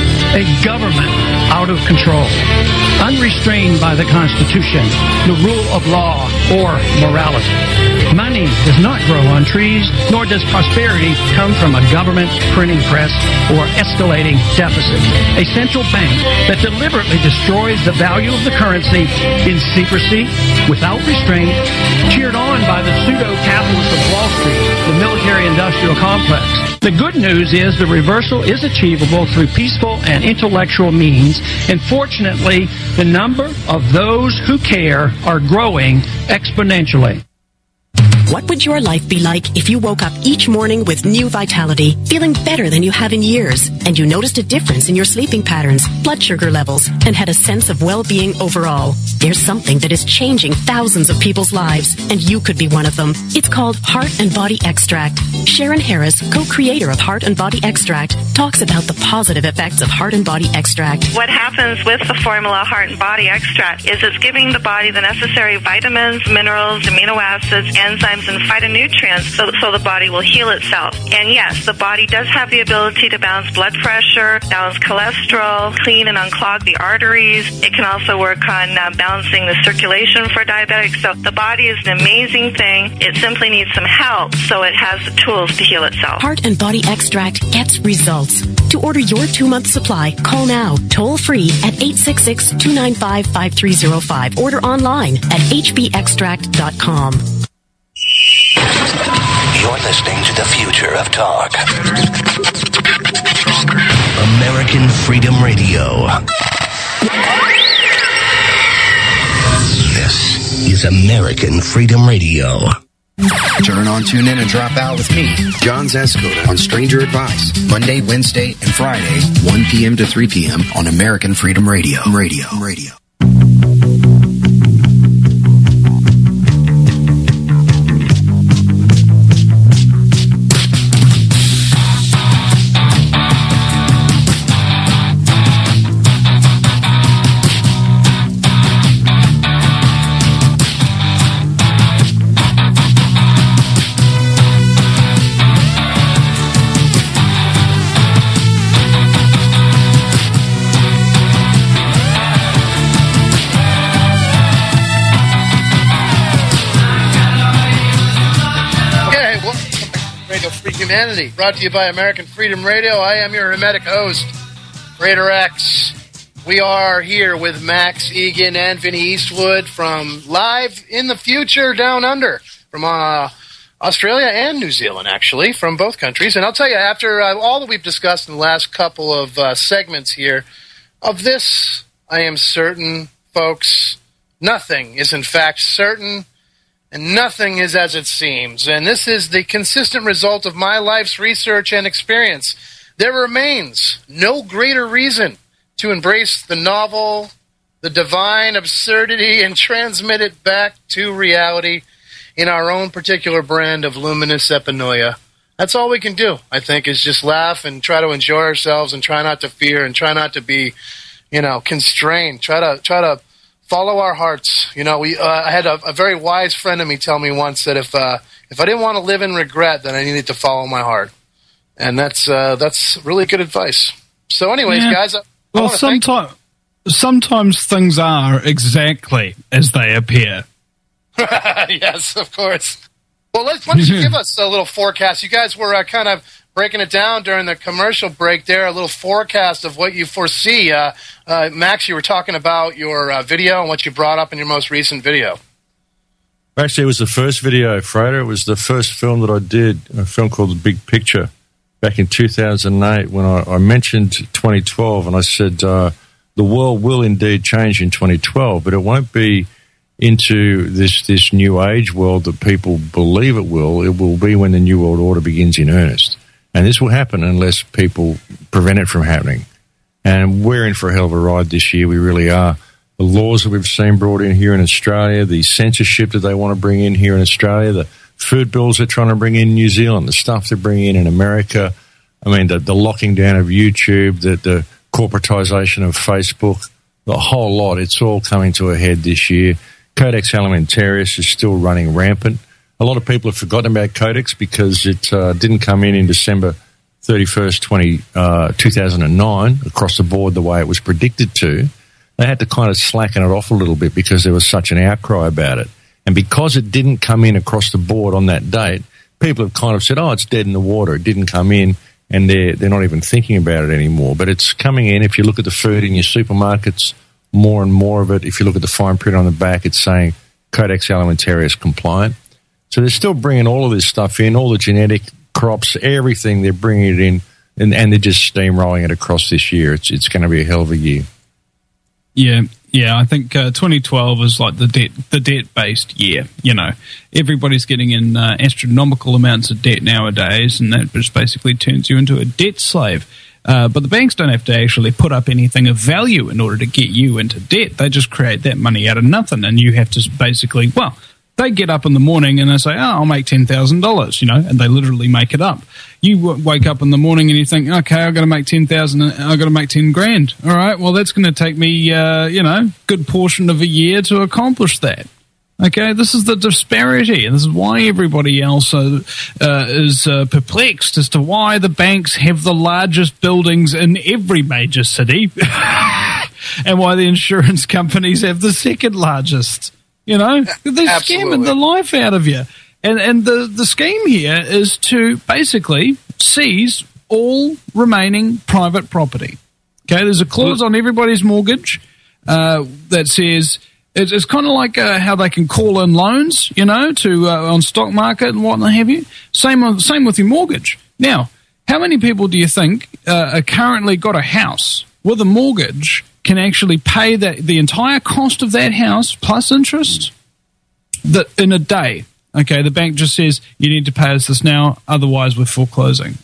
A government out of control. Unrestrained by the Constitution, the rule of law, or morality. Money does not grow on trees, nor does prosperity come from a government printing press or escalating deficit. A central bank that deliberately destroys the value of the currency in secrecy, without restraint, cheered on by the pseudo-capitalists of Wall Street, the military-industrial complex. The good news is the reversal is achievable through peaceful and intellectual means, and fortunately, the number of those who care are growing exponentially. What would your life be like if you woke up each morning with new vitality, feeling better than you have in years, and you noticed a difference in your sleeping patterns, blood sugar levels, and had a sense of well-being overall? There's something that is changing thousands of people's lives, and you could be one of them. It's called Heart and Body Extract. Sharon Harris, co-creator of Heart and Body Extract, talks about the positive effects of Heart and Body Extract. What happens with the formula Heart and Body Extract is it's giving the body the necessary vitamins, minerals, amino acids, enzymes, and phytonutrients so, so the body will heal itself. And yes, the body does have the ability to balance blood pressure, balance cholesterol, clean and unclog the arteries. It can also work on uh, balancing the circulation for diabetics. So the body is an amazing thing. It simply needs some help so it has the tools to heal itself. Heart and Body Extract gets results. To order your two-month supply, call now, toll-free at eight six six, two nine five, five three zero five. Order online at h b extract dot com. You're listening to the future of talk. American Freedom Radio. This is American Freedom Radio. Turn on, tune in, and drop out with me, John Zascoda, on Stranger Advice, Monday, Wednesday, and Friday, one p.m. to three p.m. on American Freedom Radio. Radio. Radio. Humanity, brought to you by American Freedom Radio. I am your hermetic host, Raider X. We are here with Max Egan and Vinny Eastwood from live in the future down under from uh, Australia and New Zealand, actually, from both countries. And I'll tell you, after uh, all that we've discussed in the last couple of uh, segments here, of this, I am certain, folks, nothing is in fact certain, and nothing is as it seems. And this is the consistent result of my life's research and experience. There remains no greater reason to embrace the novel, the divine absurdity, and transmit it back to reality in our own particular brand of luminous epinoia. That's all we can do, I think, is just laugh and try to enjoy ourselves and try not to fear and try not to be, you know, constrained. Try to try to follow our hearts. You know, we. Uh, I had a, a very wise friend of me tell me once that if uh, if I didn't want to live in regret, then I needed to follow my heart, and that's uh, that's really good advice. So, anyways, yeah. guys. I, Well, I sometimes sometimes things are exactly as they appear. Yes, of course. Well, let's, why don't you give us a little forecast? You guys were uh, kind of breaking it down during the commercial break there, a little forecast of what you foresee. Uh, uh, Max, you were talking about your uh, video and what you brought up in your most recent video. Actually, it was the first video, Frater. It was the first film that I did, a film called The Big Picture, back in two thousand eight, when I, I mentioned twenty twelve, and I said uh, the world will indeed change in twenty twelve, but it won't be into this, this new age world that people believe it will. It will be when the New World Order begins in earnest. And this will happen unless people prevent it from happening. And we're in for a hell of a ride this year. We really are. The laws that we've seen brought in here in Australia, the censorship that they want to bring in here in Australia, the food bills they're trying to bring in New Zealand, the stuff they're bringing in in America. I mean, the, the locking down of YouTube, the, the corporatization of Facebook, the whole lot. It's all coming to a head this year. Codex Alimentarius is still running rampant. A lot of people have forgotten about Codex because it uh, didn't come in in December thirty-first, twenty, uh, two thousand nine across the board the way it was predicted to. They had to kind of slacken it off a little bit because there was such an outcry about it. And because it didn't come in across the board on that date, people have kind of said, oh, it's dead in the water. It didn't come in, and they're, they're not even thinking about it anymore. But it's coming in. If you look at the food in your supermarkets, more and more of it, if you look at the fine print on the back, it's saying Codex Alimentarius compliant. So they're still bringing all of this stuff in, all the genetic crops, everything, they're bringing it in, and, and they're just steamrolling it across this year. It's, it's going to be a hell of a year. Yeah, yeah. I think uh, twenty twelve is like the debt, the debt-based year. You know, everybody's getting in uh, astronomical amounts of debt nowadays, and that just basically turns you into a debt slave. Uh, but the banks don't have to actually put up anything of value in order to get you into debt. They just create that money out of nothing, and you have to basically, well, they get up in the morning and they say, oh, I'll make ten thousand dollars, you know, and they literally make it up. You w- wake up in the morning and you think, okay, I've got to make ten thousand dollars, I've got to make ten grand. All right, well, that's going to take me, uh, you know, good portion of a year to accomplish that. Okay, this is the disparity, and this is why everybody else uh, uh, is uh, perplexed as to why the banks have the largest buildings in every major city and why the insurance companies have the second largest. You know, they're Absolutely. scamming the life out of you. And, and the, the scheme here is to basically seize all remaining private property. Okay, there's a clause on everybody's mortgage uh, that says... It's, it's kind of like uh, how they can call in loans, you know, to uh, on stock market and what have you. Same on, same with your mortgage. Now, how many people do you think uh, are currently got a house with a mortgage can actually pay that the entire cost of that house plus interest that in a day? Okay, the bank just says you need to pay us this now, otherwise we're foreclosing.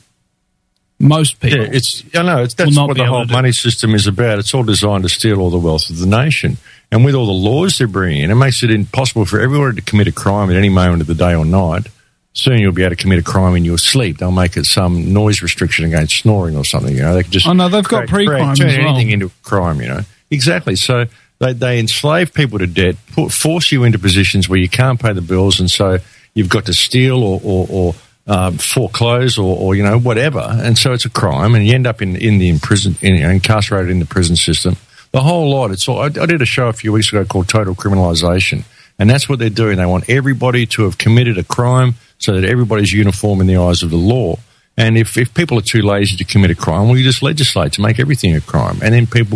Most people, yeah, it's I know it's that's what the whole money system is about. It's all designed to steal all the wealth of the nation, and with all the laws they're bringing in, it makes it impossible for everyone to commit a crime at any moment of the day or night. Soon you'll be able to commit a crime in your sleep. They'll make it some noise restriction against snoring or something. You know, they can just oh no, they've got pre-crime turn as well. anything into a crime. You know, exactly. So they they enslave people to debt, put, force you into positions where you can't pay the bills, and so you've got to steal or or, or Um, foreclose or, or, you know, whatever. And so it's a crime, and you end up in, in the imprison, in, you know, incarcerated in the prison system. The whole lot. It's all, I, I did a show a few weeks ago called Total Criminalisation, and that's what they're doing. They want everybody to have committed a crime so that everybody's uniform in the eyes of the law. And if, if people are too lazy to commit a crime, well, you just legislate to make everything a crime. And then people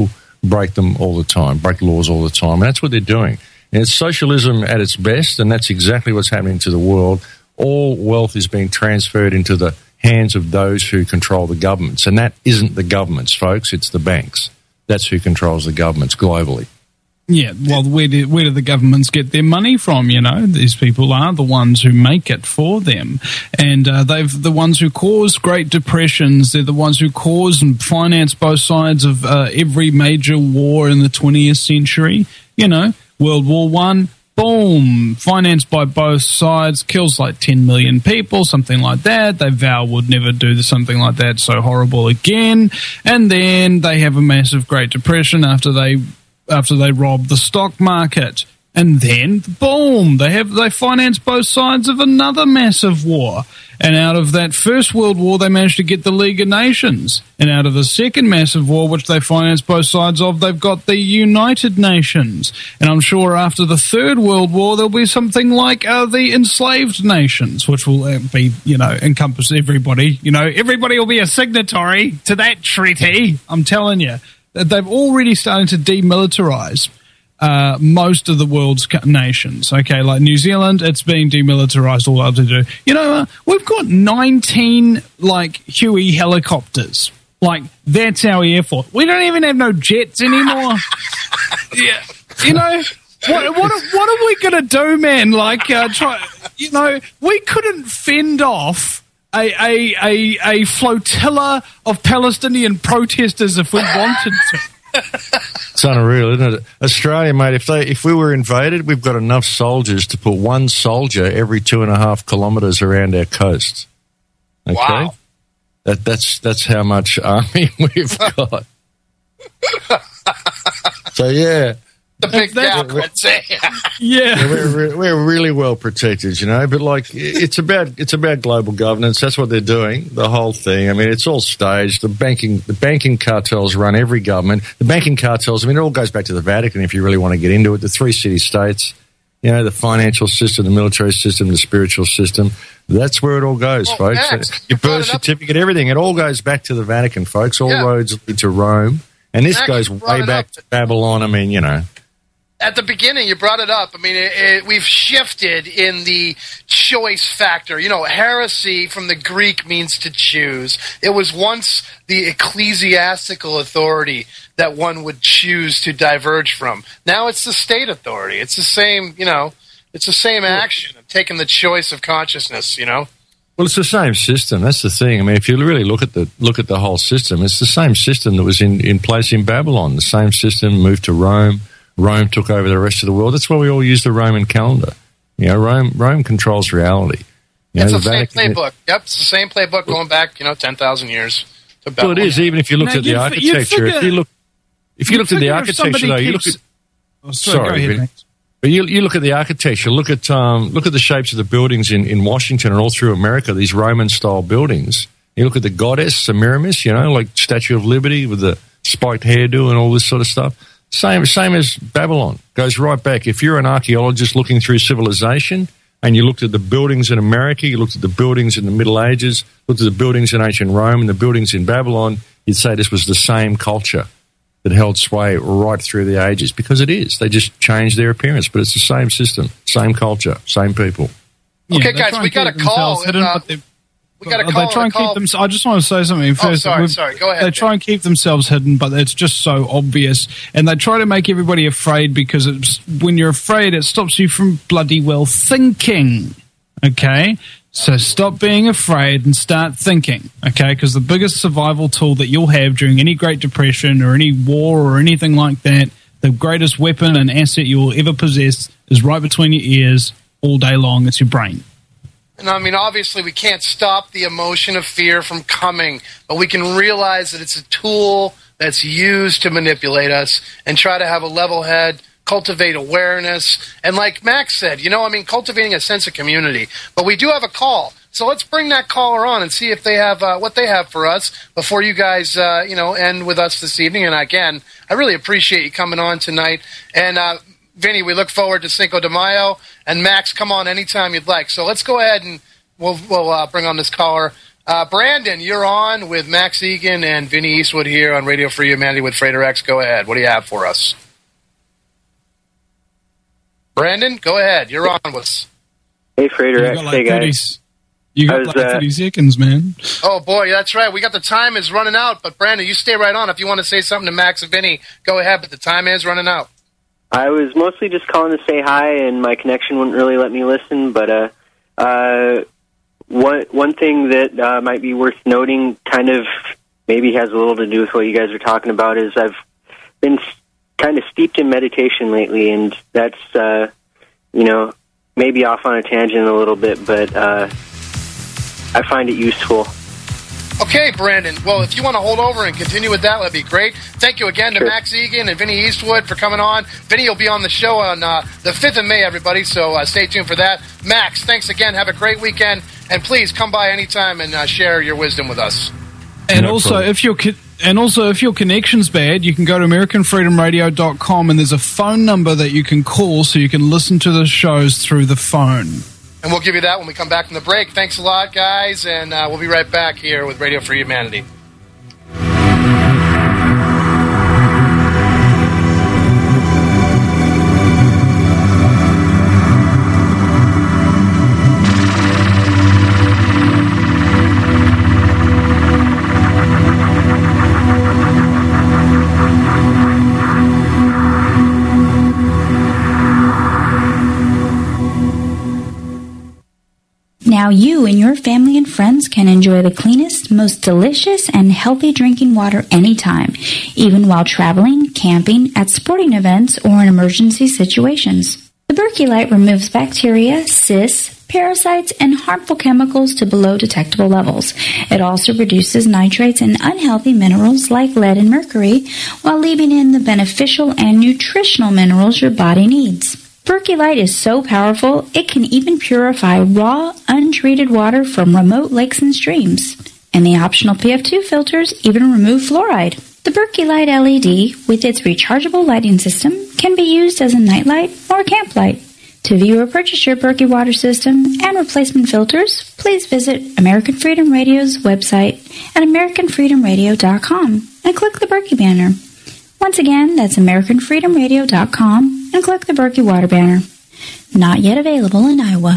break them all the time, break laws all the time. And that's what they're doing. And it's socialism at its best, and that's exactly what's happening to the world. All wealth is being transferred into the hands of those who control the governments. And that isn't the governments, folks. It's the banks. That's who controls the governments globally. Yeah, well, where do, where do the governments get their money from, you know? These people are the ones who make it for them. And uh, they've the ones who cause Great Depressions. They're the ones who cause and finance both sides of uh, every major war in the twentieth century. You know, World War One, boom, financed by both sides, kills like ten million people, something like that. They vow would never do something like that so horrible again. And then they have a massive Great Depression after they... after they rob the stock market. And then, boom, they have they finance both sides of another massive war. And out of that First World War, they managed to get the League of Nations. And out of the Second Massive War, which they financed both sides of, they've got the United Nations. And I'm sure after the Third World War, there'll be something like uh, the Enslaved Nations, which will uh, be, you know, encompass everybody. You know, everybody will be a signatory to that treaty, I'm telling you. They've already started to demilitarize uh, most of the world's nations. Okay, like New Zealand, it's being demilitarized all up to do. You know, uh, we've got nineteen like Huey helicopters. Like that's our air force. We don't even have no jets anymore. Yeah, you know. What, what, what are we gonna do, man? Like, uh, try. You know, we couldn't fend off A, a a a flotilla of Palestinian protesters if we wanted to. It's unreal, isn't it? Australia, mate, if they if we were invaded, we've got enough soldiers to put one soldier every two and a half kilometres around our coast. Okay? Wow. That that's that's how much army we've got. So yeah. The big gap, I'd say. Yeah, yeah we're, we're really well protected, you know. But like, it's about it's about global governance. That's what they're doing. The whole thing. I mean, it's all staged. The banking the banking cartels run every government. The banking cartels. I mean, it all goes back to the Vatican. If you really want to get into it, the three city states. You know, the financial system, the military system, the spiritual system. That's where it all goes, oh, folks. Max, your birth certificate, everything. It all goes back to the Vatican, folks. All yeah. roads lead to Rome, and this Max, goes way back to Babylon. I mean, you know. At the beginning, you brought it up. I mean, it, it, we've shifted in the choice factor. You know, heresy from the Greek means to choose. It was once the ecclesiastical authority that one would choose to diverge from. Now it's the state authority. It's the same, you know, it's the same action of taking the choice of consciousness, you know? Well, it's the same system. That's the thing. I mean, if you really look at the look at the whole system, it's the same system that was in, in place in Babylon. The same system moved to Rome. Rome took over the rest of the world. That's why we all use the Roman calendar. You know, Rome Rome controls reality. You it's know, the, the same Vatican, playbook. Yep, it's the same playbook going back, you know, ten thousand years. To well, it is. Even if you looked now, at the architecture, if you look, if you looked at the architecture, though, you look at. Oh, sorry, sorry ahead, but, but you you look at the architecture. Look at um, look at the shapes of the buildings in, in Washington and all through America. These Roman style buildings. You look at the goddess Semiramis. You know, like Statue of Liberty with the spiked hairdo and all this sort of stuff. Same, same as Babylon. Goes right back. If you're an archaeologist looking through civilization and you looked at the buildings in America, you looked at the buildings in the Middle Ages, looked at the buildings in ancient Rome and the buildings in Babylon, you'd say this was the same culture that held sway right through the ages, because it is. They just changed their appearance, but it's the same system, same culture, same people. Yeah, okay, guys, we got a call. Hidden, uh, we got a call. They try and keep them. I just want to say something first. Oh, sorry, sorry. Go ahead. They try and keep themselves hidden, but it's just so obvious, and they try to make everybody afraid because it's when you're afraid, it stops you from bloody well thinking. Okay, so stop being afraid and start thinking. Okay, because the biggest survival tool that you'll have during any Great Depression or any war or anything like that, the greatest weapon and asset you will ever possess is right between your ears all day long. It's your brain. And I mean, obviously, we can't stop the emotion of fear from coming, but we can realize that it's a tool that's used to manipulate us and try to have a level head, cultivate awareness. And like Max said, you know, I mean, cultivating a sense of community. But we do have a call. So let's bring that caller on and see if they have uh, what they have for us before you guys, uh, you know, end with us this evening. And again, I really appreciate you coming on tonight. And, uh, Vinny, we look forward to Cinco de Mayo. And Max, come on anytime you'd like. So let's go ahead and we'll we'll uh, bring on this caller. Uh, Brandon, you're on with Max Egan and Vinny Eastwood here on Radio Free Humanity with Frater X. Go ahead. What do you have for us? Brandon, go ahead. You're on with us. Hey, Frater X. Like hey, guys. You got was, like uh, thirty seconds, man. Oh, boy, that's right. We got the time is running out, but Brandon, you stay right on. If you want to say something to Max and Vinny, go ahead, but the time is running out. I was mostly just calling to say hi, and my connection wouldn't really let me listen, but uh, uh, one, one thing that uh, might be worth noting, kind of maybe has a little to do with what you guys are talking about, is I've been kind of steeped in meditation lately, and that's, uh, you know, maybe off on a tangent a little bit, but uh, I find it useful. Okay, Brandon. Well, if you want to hold over and continue with that, that'd be great. Thank you again to Sure. Max Egan and Vinny Eastwood for coming on. Vinny will be on the show on uh, the fifth of May, everybody, so uh, stay tuned for that. Max, thanks again. Have a great weekend, and please come by anytime and uh, share your wisdom with us. And No also, problem. if your co- and also if your connection's bad, you can go to American Freedom Radio dot com, and there's a phone number that you can call so you can listen to the shows through the phone. And we'll give you that when we come back from the break. Thanks a lot, guys, and uh, we'll be right back here with Radio Free Humanity. Now you and your family and friends can enjoy the cleanest, most delicious, and healthy drinking water anytime, even while traveling, camping, at sporting events, or in emergency situations. The Berkey Light removes bacteria, cysts, parasites, and harmful chemicals to below detectable levels. It also reduces nitrates and unhealthy minerals like lead and mercury, while leaving in the beneficial and nutritional minerals your body needs. Berkey Light is so powerful, it can even purify raw, untreated water from remote lakes and streams. And the optional P F two filters even remove fluoride. The Berkey Light L E D, with its rechargeable lighting system, can be used as a nightlight or camp light. To view or purchase your Berkey water system and replacement filters, please visit American Freedom Radio's website at American Freedom Radio dot com and click the Berkey banner. Once again, that's American Freedom Radio dot com and click the Berkey Water banner. Not yet available in Iowa.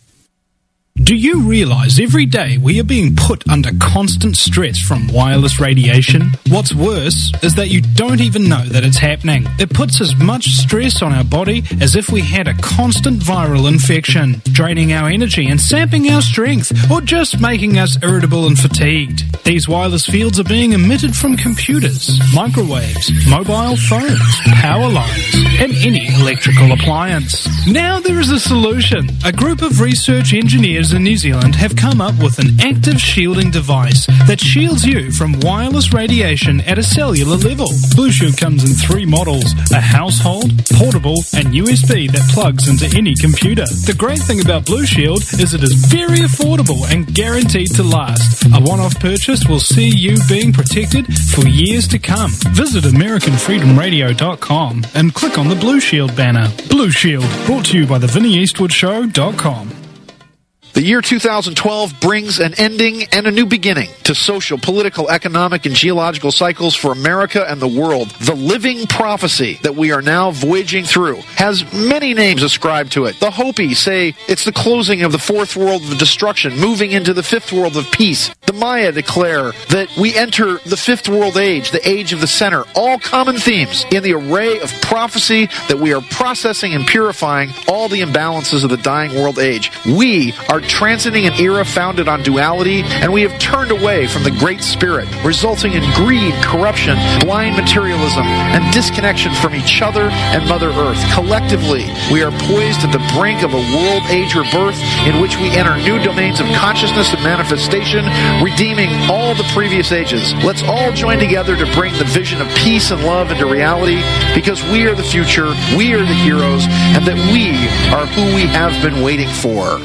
Do you realize every day we are being put under constant stress from wireless radiation? What's worse is that you don't even know that it's happening. It puts as much stress on our body as if we had a constant viral infection, draining our energy and sapping our strength, or just making us irritable and fatigued. These wireless fields are being emitted from computers, microwaves, mobile phones, power lines, and any electrical appliance. Now there is a solution. A group of research engineers in New Zealand have come up with an active shielding device that shields you from wireless radiation at a cellular level. Blue Shield comes in three models: a household, portable, and U S B that plugs into any computer. The great thing about Blue Shield is it is very affordable and guaranteed to last. A one-off purchase will see you being protected for years to come. Visit American Freedom Radio dot com and click on the Blue Shield banner. Blue Shield, brought to you by the Vinny Eastwood Show dot com. The year two thousand twelve brings an ending and a new beginning to social, political, economic, and geological cycles for America and the world. The living prophecy that we are now voyaging through has many names ascribed to it. The Hopi say it's the closing of the fourth world of destruction, moving into the fifth world of peace. The Maya declare that we enter the fifth world age, the age of the center. All common themes in the array of prophecy that we are processing and purifying all the imbalances of the dying world age. We are transiting an era founded on duality, and we have turned away from the Great Spirit, resulting in greed, corruption, blind materialism, and disconnection from each other and Mother Earth. Collectively, we are poised at the brink of a world age rebirth in which we enter new domains of consciousness and manifestation, redeeming all the previous ages. Let's all join together to bring the vision of peace and love into reality, because we are the future, we are the heroes, and that we are who we have been waiting for.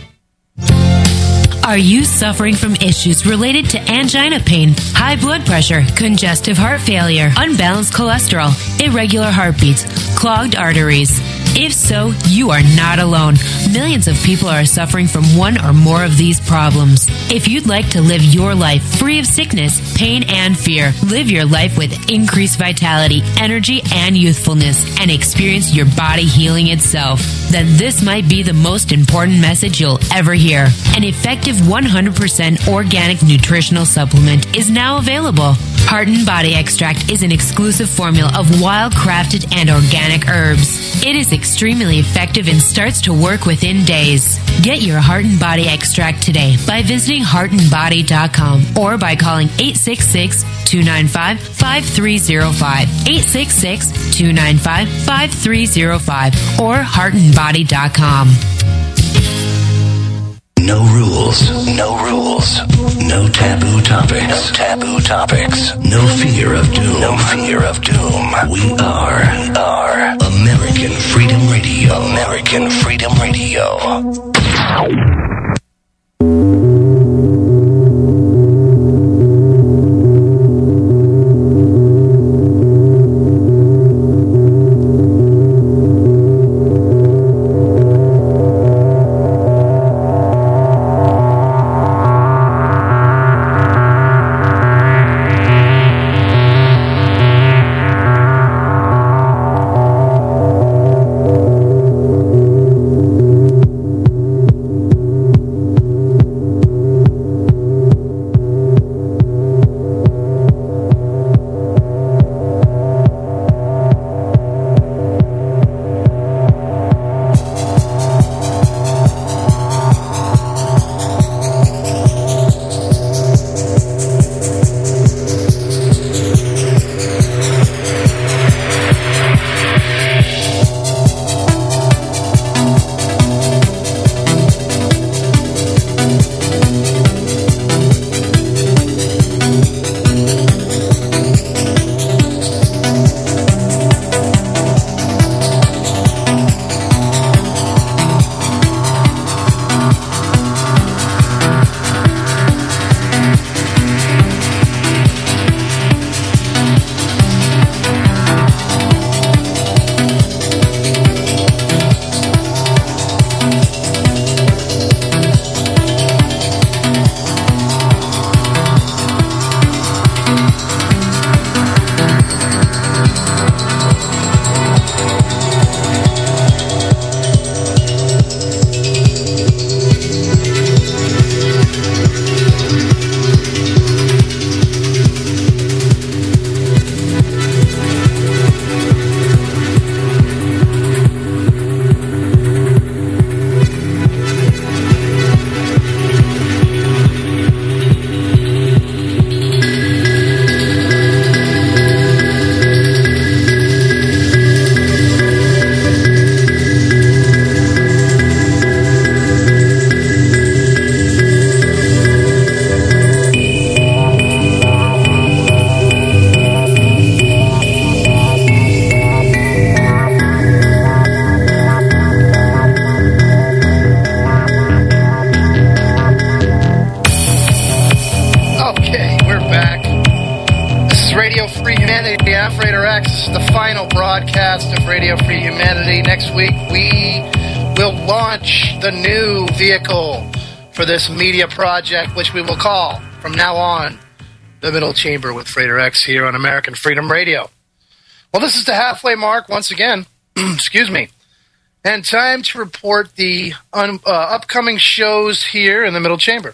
Are you suffering from issues related to angina pain, high blood pressure, congestive heart failure, unbalanced cholesterol, irregular heartbeats, clogged arteries? If so, you are not alone. Millions of people are suffering from one or more of these problems. If you'd like to live your life free of sickness, pain, and fear, live your life with increased vitality, energy, and youthfulness, and experience your body healing itself, then this might be the most important message you'll ever hear. An effective one hundred percent organic nutritional supplement is now available. Heart and Body Extract is an exclusive formula of wild-crafted and organic herbs. It is extremely effective and starts to work within days. Get your Heart and Body Extract today by visiting heart and body dot com or by calling eight six six, two nine five, five three zero five, eight six six, two nine five, five three zero five, or heart and body dot com. No rules, no rules, no taboo topics, no taboo topics, no fear of doom, no fear of doom. We are, we are American Freedom Radio, American Freedom Radio. The new vehicle for this media project, which we will call from now on The Middle Chamber with Frater X here on American Freedom Radio. Well, this is the halfway mark once again. Excuse me. And time to report the un- uh, upcoming shows here in the Middle Chamber.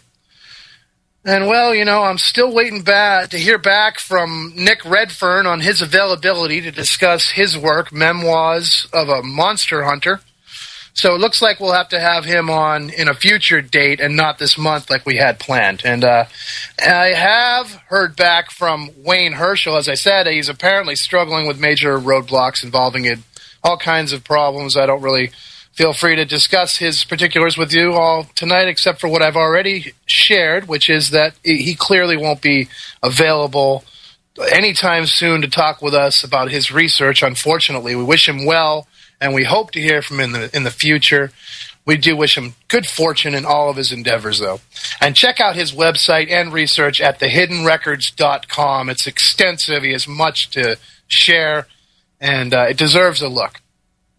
And, well, you know, I'm still waiting back to hear back from Nick Redfern on his availability to discuss his work, Memoirs of a Monster Hunter. So it looks like we'll have to have him on in a future date and not this month like we had planned. And uh, I have heard back from Wayne Herschel. As I said, he's apparently struggling with major roadblocks involving it, all kinds of problems. I don't really feel free to discuss his particulars with you all tonight except for what I've already shared, which is that he clearly won't be available anytime soon to talk with us about his research, unfortunately. We wish him well. And we hope to hear from him in the, in the future. We do wish him good fortune in all of his endeavors, though. And check out his website and research at the hidden records dot com. It's extensive. He has much to share, and uh, it deserves a look.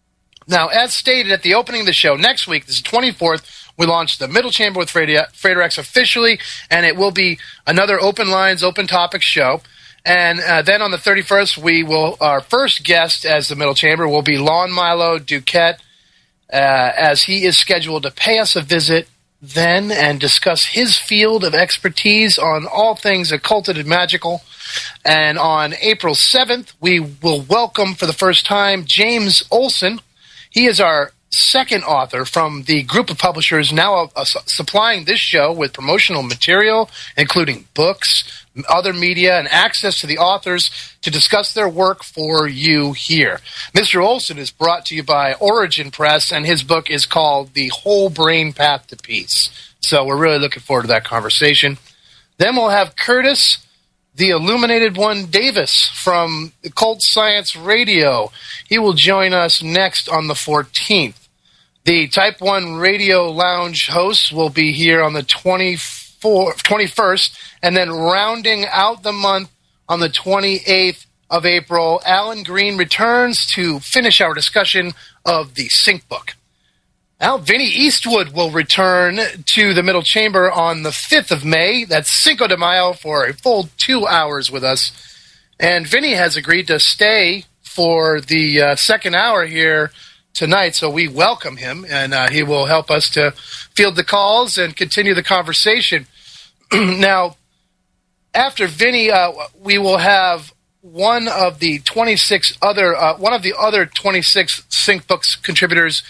Now, as stated at the opening of the show, next week, this is the twenty-fourth, we launch the Middle Chamber with Frater X officially, and it will be another open lines, open topics show. And uh, then on the thirty-first, we will our first guest as the Middle Chamber will be Lon Milo Duquette, uh, as he is scheduled to pay us a visit then and discuss his field of expertise on all things occulted and magical. And on April seventh, we will welcome for the first time James Olson. He is our second author from the group of publishers now uh, supplying this show with promotional material, including books, other media, and access to the authors to discuss their work for you here. Mister Olson is brought to you by Origin Press, and his book is called The Whole Brain Path to Peace. So we're really looking forward to that conversation. Then we'll have Curtis, the Illuminated One Davis from Occult Science Radio. He will join us next on the fourteenth. The Type one Radio Lounge hosts will be here on the twenty-fourth, twenty-first, and then rounding out the month on the twenty-eighth of April, Alan Green returns to finish our discussion of the Sync book. Now, Vinny Eastwood will return to the Middle Chamber on the fifth of May. That's Cinco de Mayo for a full two hours with us. And Vinny has agreed to stay for the uh, second hour here tonight, so we welcome him, and uh, he will help us to field the calls and continue the conversation. Now, after Vinny, uh, we will have one of the twenty-six other uh, one of the other twenty-six Sync Books contributors,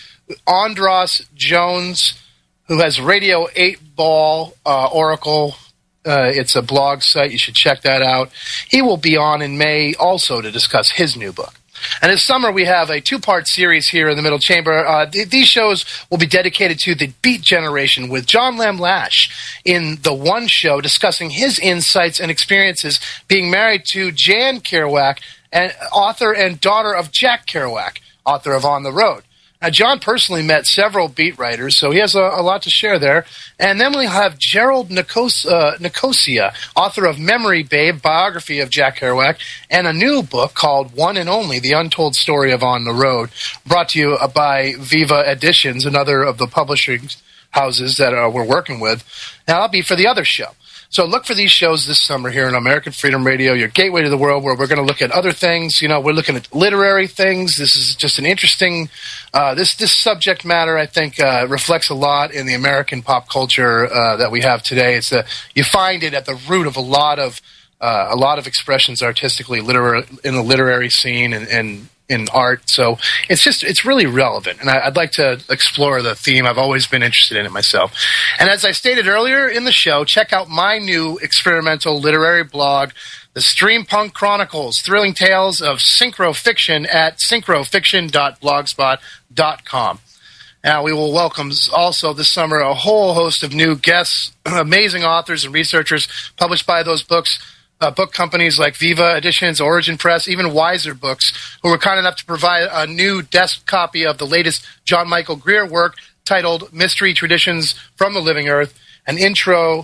Andros Jones, who has Radio eight Ball uh, Oracle. Uh, it's a blog site. You should check that out. He will be on in May also to discuss his new book. And this summer, we have a two-part series here in the Middle Chamber. Uh, th- these shows will be dedicated to the Beat Generation with John Lamb Lash in the one show discussing his insights and experiences being married to Jan Kerouac, and author and daughter of Jack Kerouac, author of On the Road. Now, John personally met several beat writers, so he has a, a lot to share there. And then we have Gerald Nicos, uh, Nicosia, author of Memory Babe, biography of Jack Kerouac, and a new book called One and Only, The Untold Story of On the Road, brought to you by Viva Editions, another of the publishing houses that uh, we're working with. Now, that'll be for the other show. So look for these shows this summer here on American Freedom Radio, your gateway to the world, where we're going to look at other things. You know, we're looking at literary things. This is just an interesting, uh, this this subject matter, I think, uh, reflects a lot in the American pop culture uh, that we have today. It's a, you find it at the root of a lot of uh, a lot of expressions artistically, literary, in the literary scene and, and in art. So it's just, it's really relevant. And I, I'd like to explore the theme. I've always been interested in it myself. And as I stated earlier in the show, check out my new experimental literary blog, The Streampunk Chronicles, Thrilling Tales of Synchro Fiction at synchrofiction dot blogspot dot com. Now, we will welcome also this summer a whole host of new guests, amazing authors and researchers published by those books, Uh, book companies like Viva Editions, Origin Press, even Wiser Books, who were kind enough to provide a new desk copy of the latest John Michael Greer work titled Mystery Traditions from the Living Earth, an intro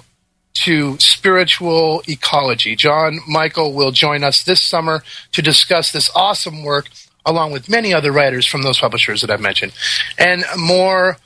to spiritual ecology. John Michael will join us this summer to discuss this awesome work, along with many other writers from those publishers that I've mentioned, and more,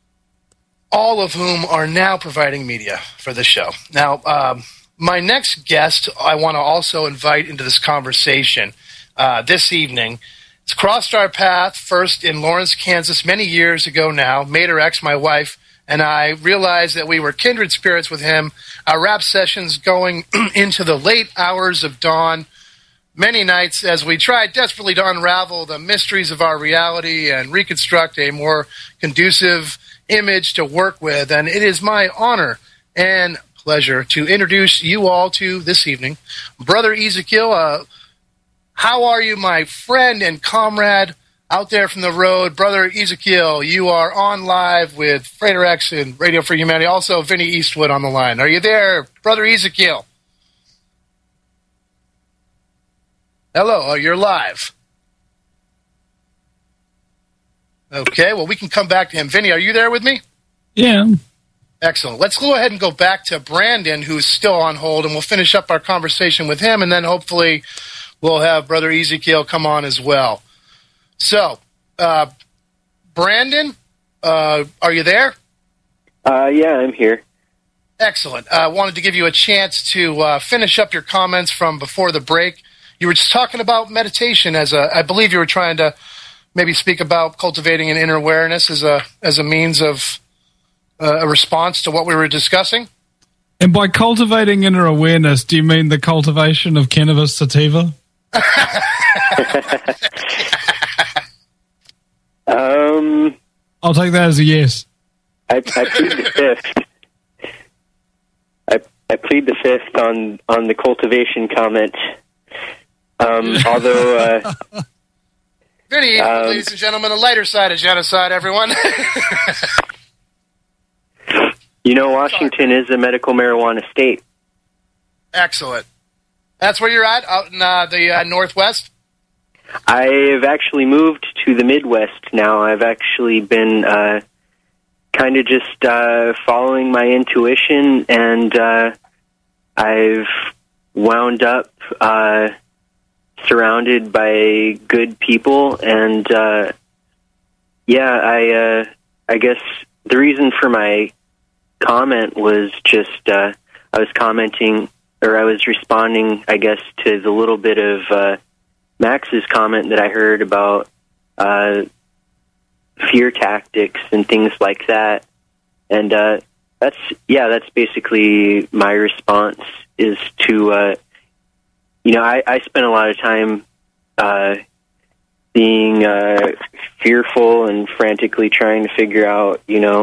all of whom are now providing media for the show. Now, um, my next guest I want to also invite into this conversation uh, this evening. It's crossed our path first in Lawrence, Kansas, many years ago now. Mater X, my wife, and I realized that we were kindred spirits with him. Our rap sessions going into the late hours of dawn, many nights as we tried desperately to unravel the mysteries of our reality and reconstruct a more conducive image to work with. And it is my honor and pleasure to introduce you all to this evening, Brother Ezekiel. Uh, how are you, my friend and comrade out there from the road? Brother Ezekiel, you are on live with Frater X and Radio Free Humanity. Also, Vinny Eastwood on the line. Are you there, Brother Ezekiel? Hello, oh, you're live. Okay, well, we can come back to him. Vinny, are you there with me? Yeah. Excellent. Let's go ahead and go back to Brandon, who's still on hold, and we'll finish up our conversation with him, and then hopefully we'll have Brother Ezekiel come on as well. So, uh, Brandon, uh, are you there? Uh, yeah, I'm here. Excellent. I uh, wanted to give you a chance to uh, finish up your comments from before the break. You were just talking about meditation as a, I believe you were trying to maybe speak about cultivating an inner awareness as a as a means of uh, a response to what we were discussing. And by cultivating inner awareness, do you mean the cultivation of cannabis sativa? um, I'll take that as a yes. I, I plead the fifth. I, I plead the fifth on, on the cultivation comment. Um, although, uh, Vinny, um, ladies and gentlemen, the lighter side of genocide, everyone. You know, Washington is a medical marijuana state. Excellent. That's where you're at, out in uh, the uh, Northwest? I've actually moved to the Midwest now. I've actually been uh, kind of just uh, following my intuition, and uh, I've wound up uh, surrounded by good people, and uh, yeah, I uh, I guess the reason for my comment was just uh, I was commenting, or I was responding, I guess, to the little bit of uh, Max's comment that I heard about uh, fear tactics and things like that, and uh, that's yeah, that's basically my response. Is to uh, you know, I, I spent a lot of time uh, being uh, fearful and frantically trying to figure out, you know,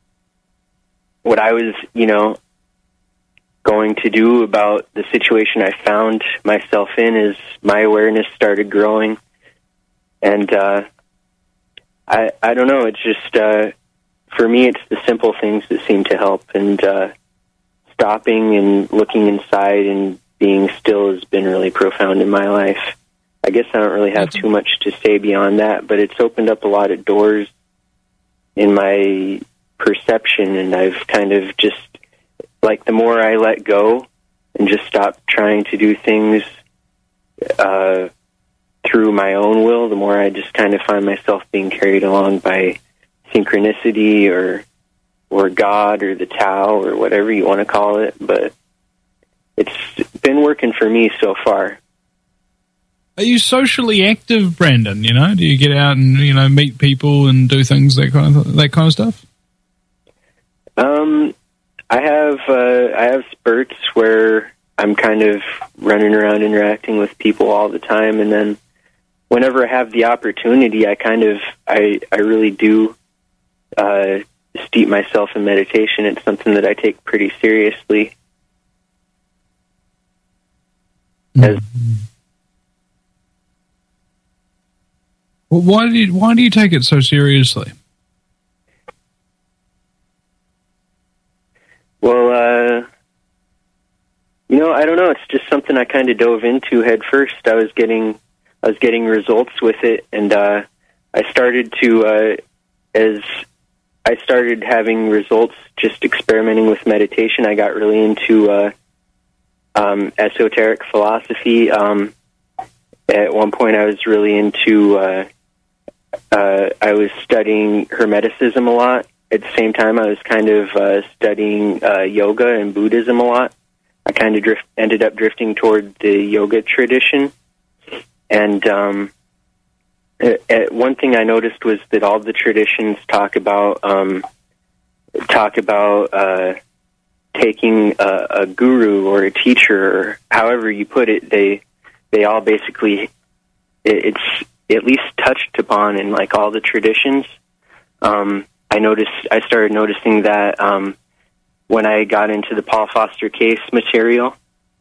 what I was, you know, going to do about the situation I found myself in as my awareness started growing. And uh, I, I don't know, it's just, uh, for me, it's the simple things that seem to help. And uh, stopping and looking inside and being still has been really profound in my life. I guess I don't really have too much to say beyond that, but it's opened up a lot of doors in my perception, and I've kind of just, like, the more I let go and just stop trying to do things uh, through my own will, the more I just kind of find myself being carried along by synchronicity or or God or the Tao or whatever you want to call it, but it's been working for me so far. Are you socially active, Brandon? You know, do you get out and, you know, meet people and do things, that kind of that kind of stuff? Um, I have uh, I have spurts where I'm kind of running around interacting with people all the time, and then whenever I have the opportunity, I kind of I I really do uh, steep myself in meditation. It's something that I take pretty seriously. As well, why do you why do you take it so seriously? Well, uh, you know, I don't know. It's just something I kind of dove into head first. I was getting, I was getting results with it, and uh, I started to, uh, as I started having results, just experimenting with meditation. I got really into uh, um, esoteric philosophy. Um, at one point, I was really into. Uh, uh, I was studying Hermeticism a lot. At the same time, I was kind of uh, studying uh, yoga and Buddhism a lot. I kind of drift, ended up drifting toward the yoga tradition. And um, at, at one thing I noticed was that all the traditions talk about um, talk about uh, taking a, a guru or a teacher, or however you put it. They they all basically it, it's at least touched upon in like all the traditions. Um, I noticed. I started noticing that um, when I got into the Paul Foster Case material.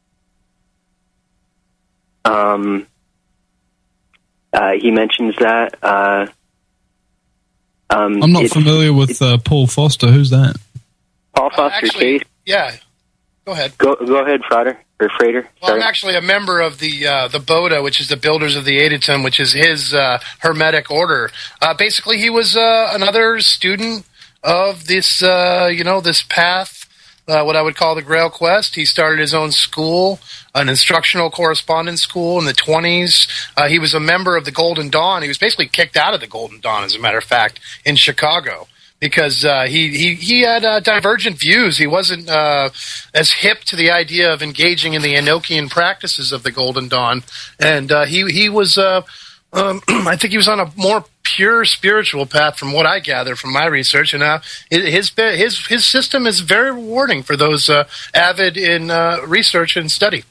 Um, uh, he mentions that. Uh, um, I'm not familiar with uh, Paul Foster. Who's that? Paul Foster uh, actually, Case. Yeah. Go ahead. Go go ahead, Frater or Frater. Well, I'm actually a member of the uh, the Boda, which is the Builders of the Adytum, which is his uh, Hermetic order. Uh, basically, he was uh, another student of this, uh, you know, this path uh, what I would call the Grail Quest. He started his own school, an instructional correspondence school in the twenties. Uh, he was a member of the Golden Dawn. He was basically kicked out of the Golden Dawn, as a matter of fact, in Chicago. Because uh, he, he, he had uh, divergent views. He wasn't uh, as hip to the idea of engaging in the Enochian practices of the Golden Dawn. And uh, he, he was, uh, um, I think he was on a more pure spiritual path from what I gather from my research. And uh, his, his, his system is very rewarding for those uh, avid in uh, research and study.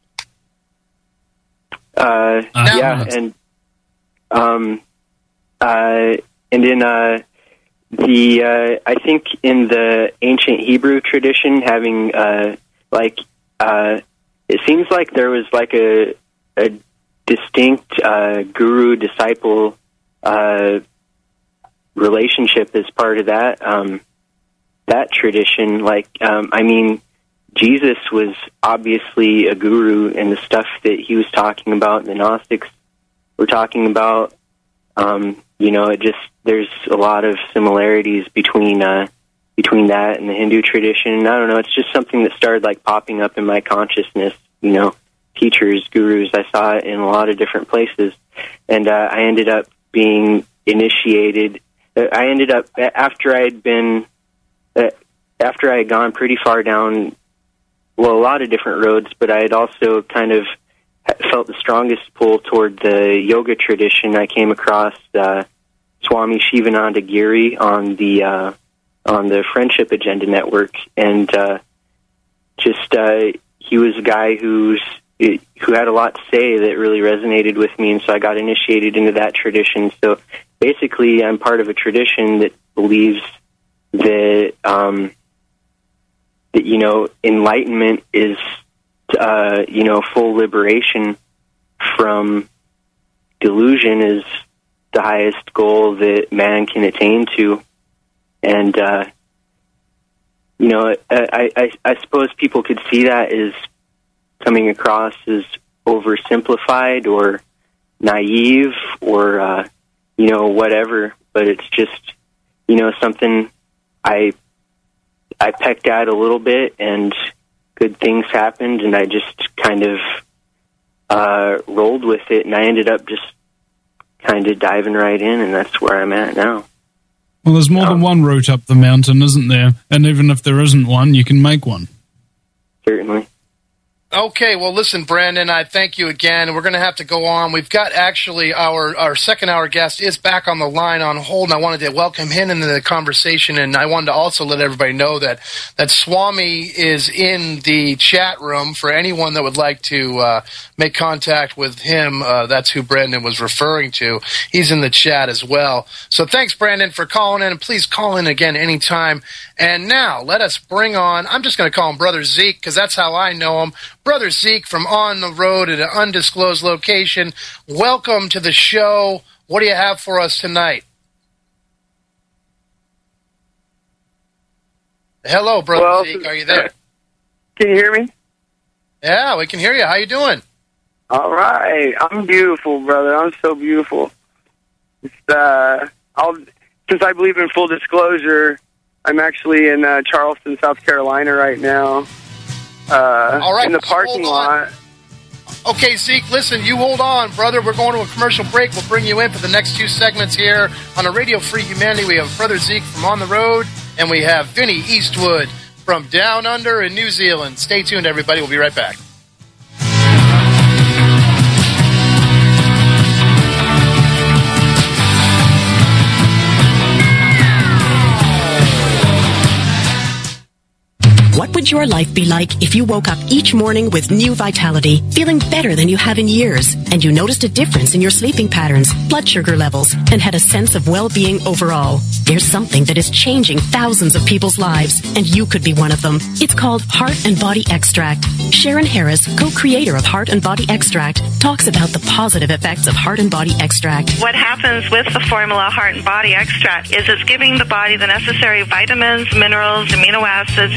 Uh, Now- yeah, and um, uh, and in uh, the uh, I think in the ancient Hebrew tradition, having uh, like uh, it seems like there was like a a distinct uh, guru disciple uh, relationship as part of that um, that tradition. Like, um, I mean, Jesus was obviously a guru, and the stuff that he was talking about, the Gnostics were talking about. Um, you know, it just there's a lot of similarities between uh, between that and the Hindu tradition. I don't know. It's just something that started like popping up in my consciousness. You know, teachers, gurus. I saw it in a lot of different places, and uh, I ended up being initiated. Uh, I ended up after I had been uh, after I had gone pretty far down. Well, a lot of different roads, but I had also kind of felt the strongest pull toward the yoga tradition. I came across uh, Swami Shivananda Giri on the uh, on the Friendship Agenda Network, and uh, just uh, he was a guy who's who had a lot to say that really resonated with me, and so I got initiated into that tradition. So basically, I'm part of a tradition that believes that. Um, That, you know, enlightenment is, uh, you know, full liberation from delusion is the highest goal that man can attain to. And, uh, you know, I, I, I suppose people could see that as coming across as oversimplified or naive or, uh, you know, whatever. But it's just, you know, something I I pecked at a little bit, and good things happened, and I just kind of uh, rolled with it, and I ended up just kind of diving right in, and that's where I'm at now. Well, there's more than one route up the mountain, isn't there? And even if there isn't one, you can make one. Certainly. Okay, well, listen, Brandon, I thank you again. We're going to have to go on. We've got actually our, our second hour guest is back on the line on hold, and I wanted to welcome him into the conversation, and I wanted to also let everybody know that, that Swami is in the chat room for anyone that would like to uh, make contact with him. Uh, that's who Brandon was referring to. He's in the chat as well. So thanks, Brandon, for calling in, and please call in again anytime. And now, let us bring on, I'm just going to call him Brother Zeke, because that's how I know him. Brother Zeke from On the Road at an undisclosed location. Welcome to the show. What do you have for us tonight? Hello, Brother well, Zeke. Are you there? Can you hear me? Yeah, we can hear you. How you doing? All right. I'm beautiful, brother. I'm so beautiful. It's, uh, I'll, since I believe in full disclosure, I'm actually in uh, Charleston, South Carolina right now. Uh, All right, in the parking lot. Okay, Zeke, listen, you hold on, brother. We're going to a commercial break. We'll bring you in for the next two segments here on a Radio Free Humanity. We have Brother Zeke from On the Road, and we have Vinny Eastwood from Down Under in New Zealand. Stay tuned, everybody. We'll be right back. What would your life be like if you woke up each morning with new vitality, feeling better than you have in years, and you noticed a difference in your sleeping patterns, blood sugar levels, and had a sense of well-being overall? There's something that is changing thousands of people's lives, and you could be one of them. It's called Heart and Body Extract. Sharon Harris, co-creator of Heart and Body Extract, talks about the positive effects of Heart and Body Extract. What happens with the formula Heart and Body Extract is it's giving the body the necessary vitamins, minerals, amino acids, enzymes,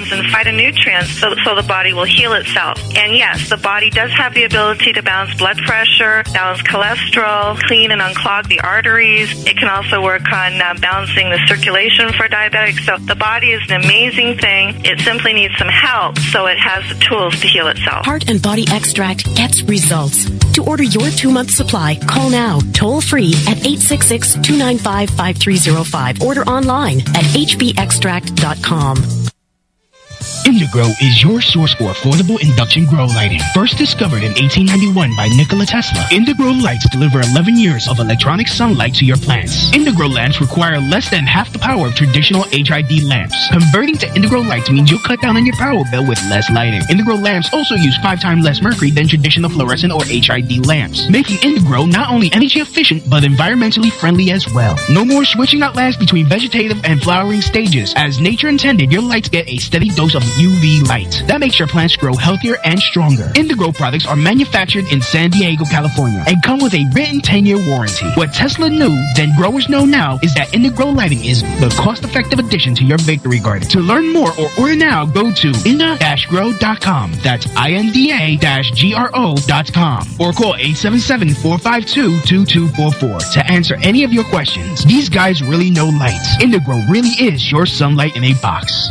enzymes and phytonutrients so, so the body will heal itself. And yes, the body does have the ability to balance blood pressure, balance cholesterol, clean and unclog the arteries. It can also work on uh, balancing the circulation for diabetics. So the body is an amazing thing. It simply needs some help so it has the tools to heal itself. Heart and Body Extract gets results. To order your two-month supply, call now, toll-free at eight six six, two nine five, five three zero five. Order online at h b extract dot com. Indigrow is your source for affordable induction grow lighting. First discovered in eighteen ninety-one by Nikola Tesla, Indigrow lights deliver eleven years of electronic sunlight to your plants. Indigrow lamps require less than half the power of traditional H I D lamps. Converting to Indigrow lights means you'll cut down on your power bill with less lighting. Indigrow lamps also use five times less mercury than traditional fluorescent or H I D lamps, making Indigrow not only energy efficient but environmentally friendly as well. No more switching out lamps between vegetative and flowering stages. As nature intended, your lights get a steady dose of U V light. That makes your plants grow healthier and stronger. Indigrow products are manufactured in San Diego, California, and come with a written ten-year warranty. What Tesla knew, then growers know now, is that Indigrow lighting is the cost-effective addition to your victory garden. To learn more or order now, go to inda dash grow dot com. That's I N D A G R O dot com. Or call eight seven seven, four five two, two two four four to answer any of your questions. These guys really know lights. Indigrow really is your sunlight in a box.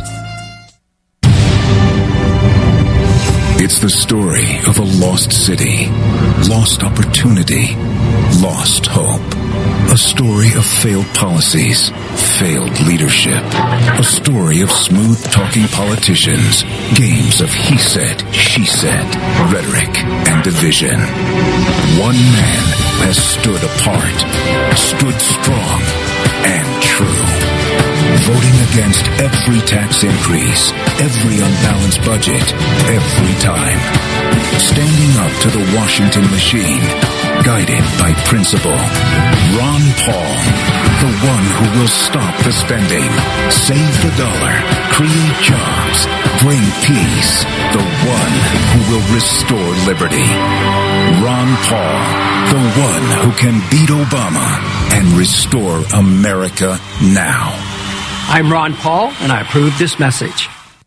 It's the story of a lost city, lost opportunity, lost hope. A story of failed policies, failed leadership. A story of smooth-talking politicians, games of he said, she said, rhetoric, and division. One man has stood apart, stood strong, and true. Voting against every tax increase, every unbalanced budget, every time. Standing up to the Washington machine, guided by principle. Ron Paul, the one who will stop the spending, save the dollar, create jobs, bring peace, the one who will restore liberty. Ron Paul, the one who can beat Obama and restore America now. I'm Ron Paul, and I approve this message.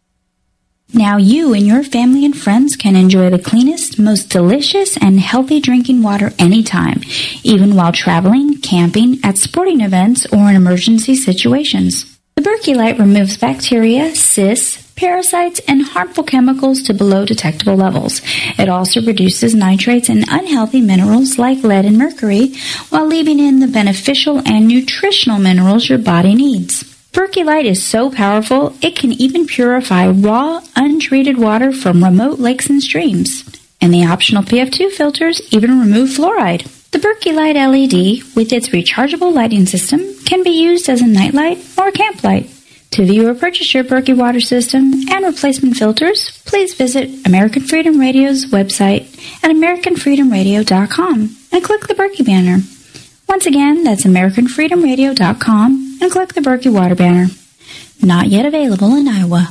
Now you and your family and friends can enjoy the cleanest, most delicious, and healthy drinking water anytime, even while traveling, camping, at sporting events, or in emergency situations. The Berkey Light removes bacteria, cysts, parasites, and harmful chemicals to below detectable levels. It also reduces nitrates and unhealthy minerals like lead and mercury, while leaving in the beneficial and nutritional minerals your body needs. Berkey Light is so powerful, it can even purify raw, untreated water from remote lakes and streams. And the optional P F two filters even remove fluoride. The Berkey Light L E D, with its rechargeable lighting system, can be used as a nightlight or camp light. To view or purchase your Berkey water system and replacement filters, please visit American Freedom Radio's website at american freedom radio dot com and click the Berkey banner. Once again, that's american freedom radio dot com and click the Berkey water banner. Not yet available in Iowa.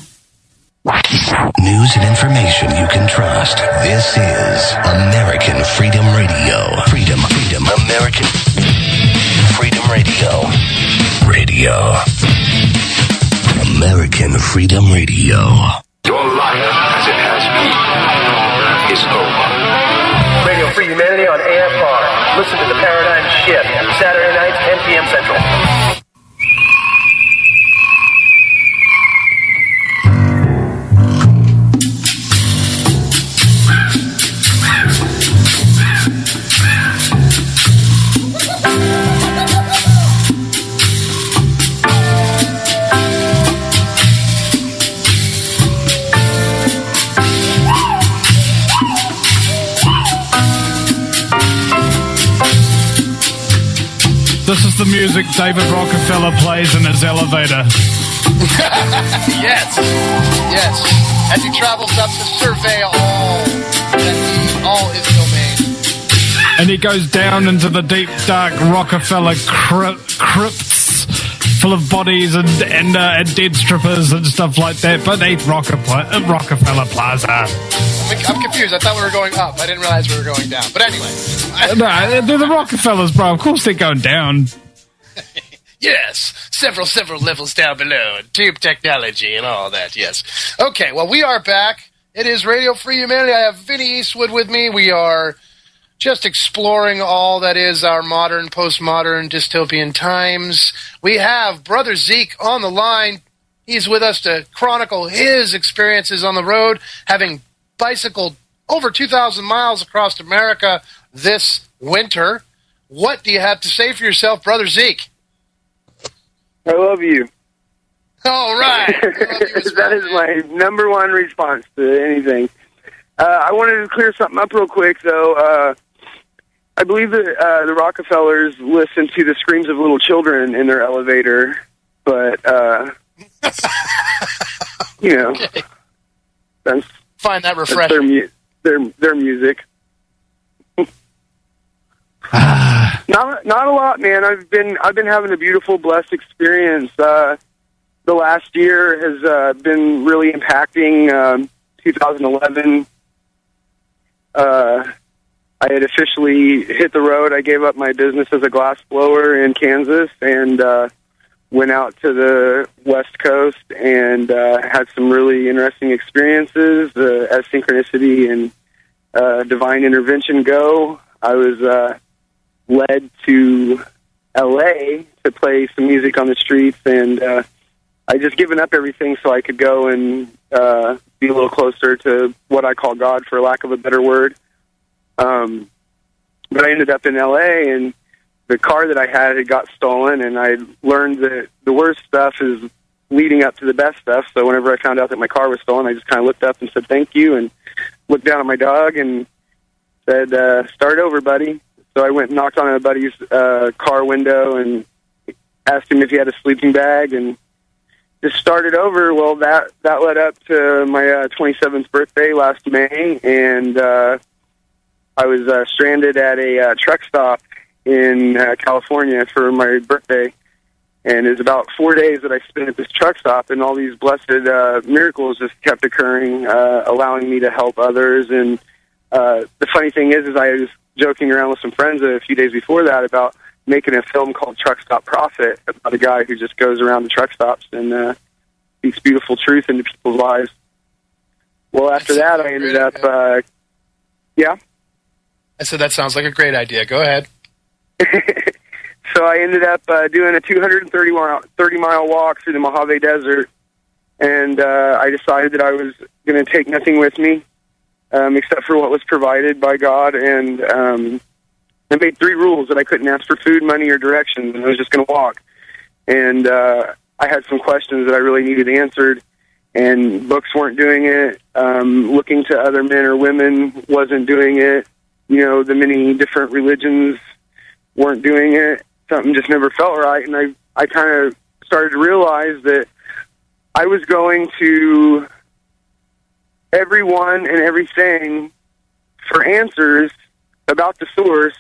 News and information you can trust. This is American Freedom Radio. Freedom, freedom, American Freedom Radio. Radio. American Freedom Radio. Your life, as it has been, is over. Radio Free Humanity on A F R. Listen to The Paradigm Shift, Saturday nights, ten p.m. Central. This is the music David Rockefeller plays in his elevator. Yes, yes. As he travels up to survey all that he, all his domain. And he goes down into the deep, dark Rockefeller crypt, crypts full of bodies and and, uh, and dead strippers and stuff like that beneath Rockefeller, Rockefeller Plaza. I'm confused. I thought we were going up. I didn't realize we were going down. But anyway. No, they're the Rockefellers, bro. Of course they're going down. Yes, several, several levels down below, tube technology and all that, yes. Okay, well, we are back. It is Radio Free Humanity. I have Vinny Eastwood with me. We are just exploring all that is our modern, postmodern, dystopian times. We have Brother Zeke on the line. He's with us to chronicle his experiences on the road, having bicycled over two thousand miles across America this winter. What do you have to say for yourself, Brother Zeke? I love you. All right. That is my number one response to anything. Uh, I wanted to clear something up real quick, though. Uh, I believe that uh, the Rockefellers listen to the screams of little children in their elevator, but, uh, you know, okay. that's, Find that that's refreshing. their, mu- their, their music. Not not a lot, man. I've been I've been having a beautiful, blessed experience. Uh, the last year has uh, been really impacting. Um, twenty eleven, uh, I had officially hit the road. I gave up my business as a glass blower in Kansas and uh, went out to the West Coast and uh, had some really interesting experiences uh, as synchronicity and uh, divine intervention go. I was uh, led to L A to play some music on the streets, and uh, I just given up everything so I could go and uh, be a little closer to what I call God, for lack of a better word. Um, but I ended up in L A, and the car that I had had got stolen, and I learned that the worst stuff is leading up to the best stuff. So whenever I found out that my car was stolen, I just kind of looked up and said thank you, and looked down at my dog and said, uh, start over, buddy. So I went and knocked on a buddy's uh, car window and asked him if he had a sleeping bag, and just started over. Well, that, that led up to my uh, twenty-seventh birthday last May, and uh, I was uh, stranded at a uh, truck stop in uh, California for my birthday. And it was about four days that I spent at this truck stop, and all these blessed uh, miracles just kept occurring, uh, allowing me to help others. And uh, the funny thing is, is I was joking around with some friends a few days before that about making a film called Truck Stop Prophet, about a guy who just goes around the truck stops and uh, speaks beautiful truth into people's lives. Well, after that, I ended up, uh, yeah? I said that sounds like a great idea. Go ahead. So I ended up uh, doing a two hundred thirty mile, thirty mile walk through the Mojave Desert, and uh, I decided that I was going to take nothing with me um, except for what was provided by God, and um, I made three rules: that I couldn't ask for food, money, or directions, and I was just going to walk. And uh, I had some questions that I really needed answered, and books weren't doing it. Um, looking to other men or women wasn't doing it. You know, the many different religions weren't doing it. Something just never felt right, and I, I kind of started to realize that I was going to everyone and everything for answers about the source,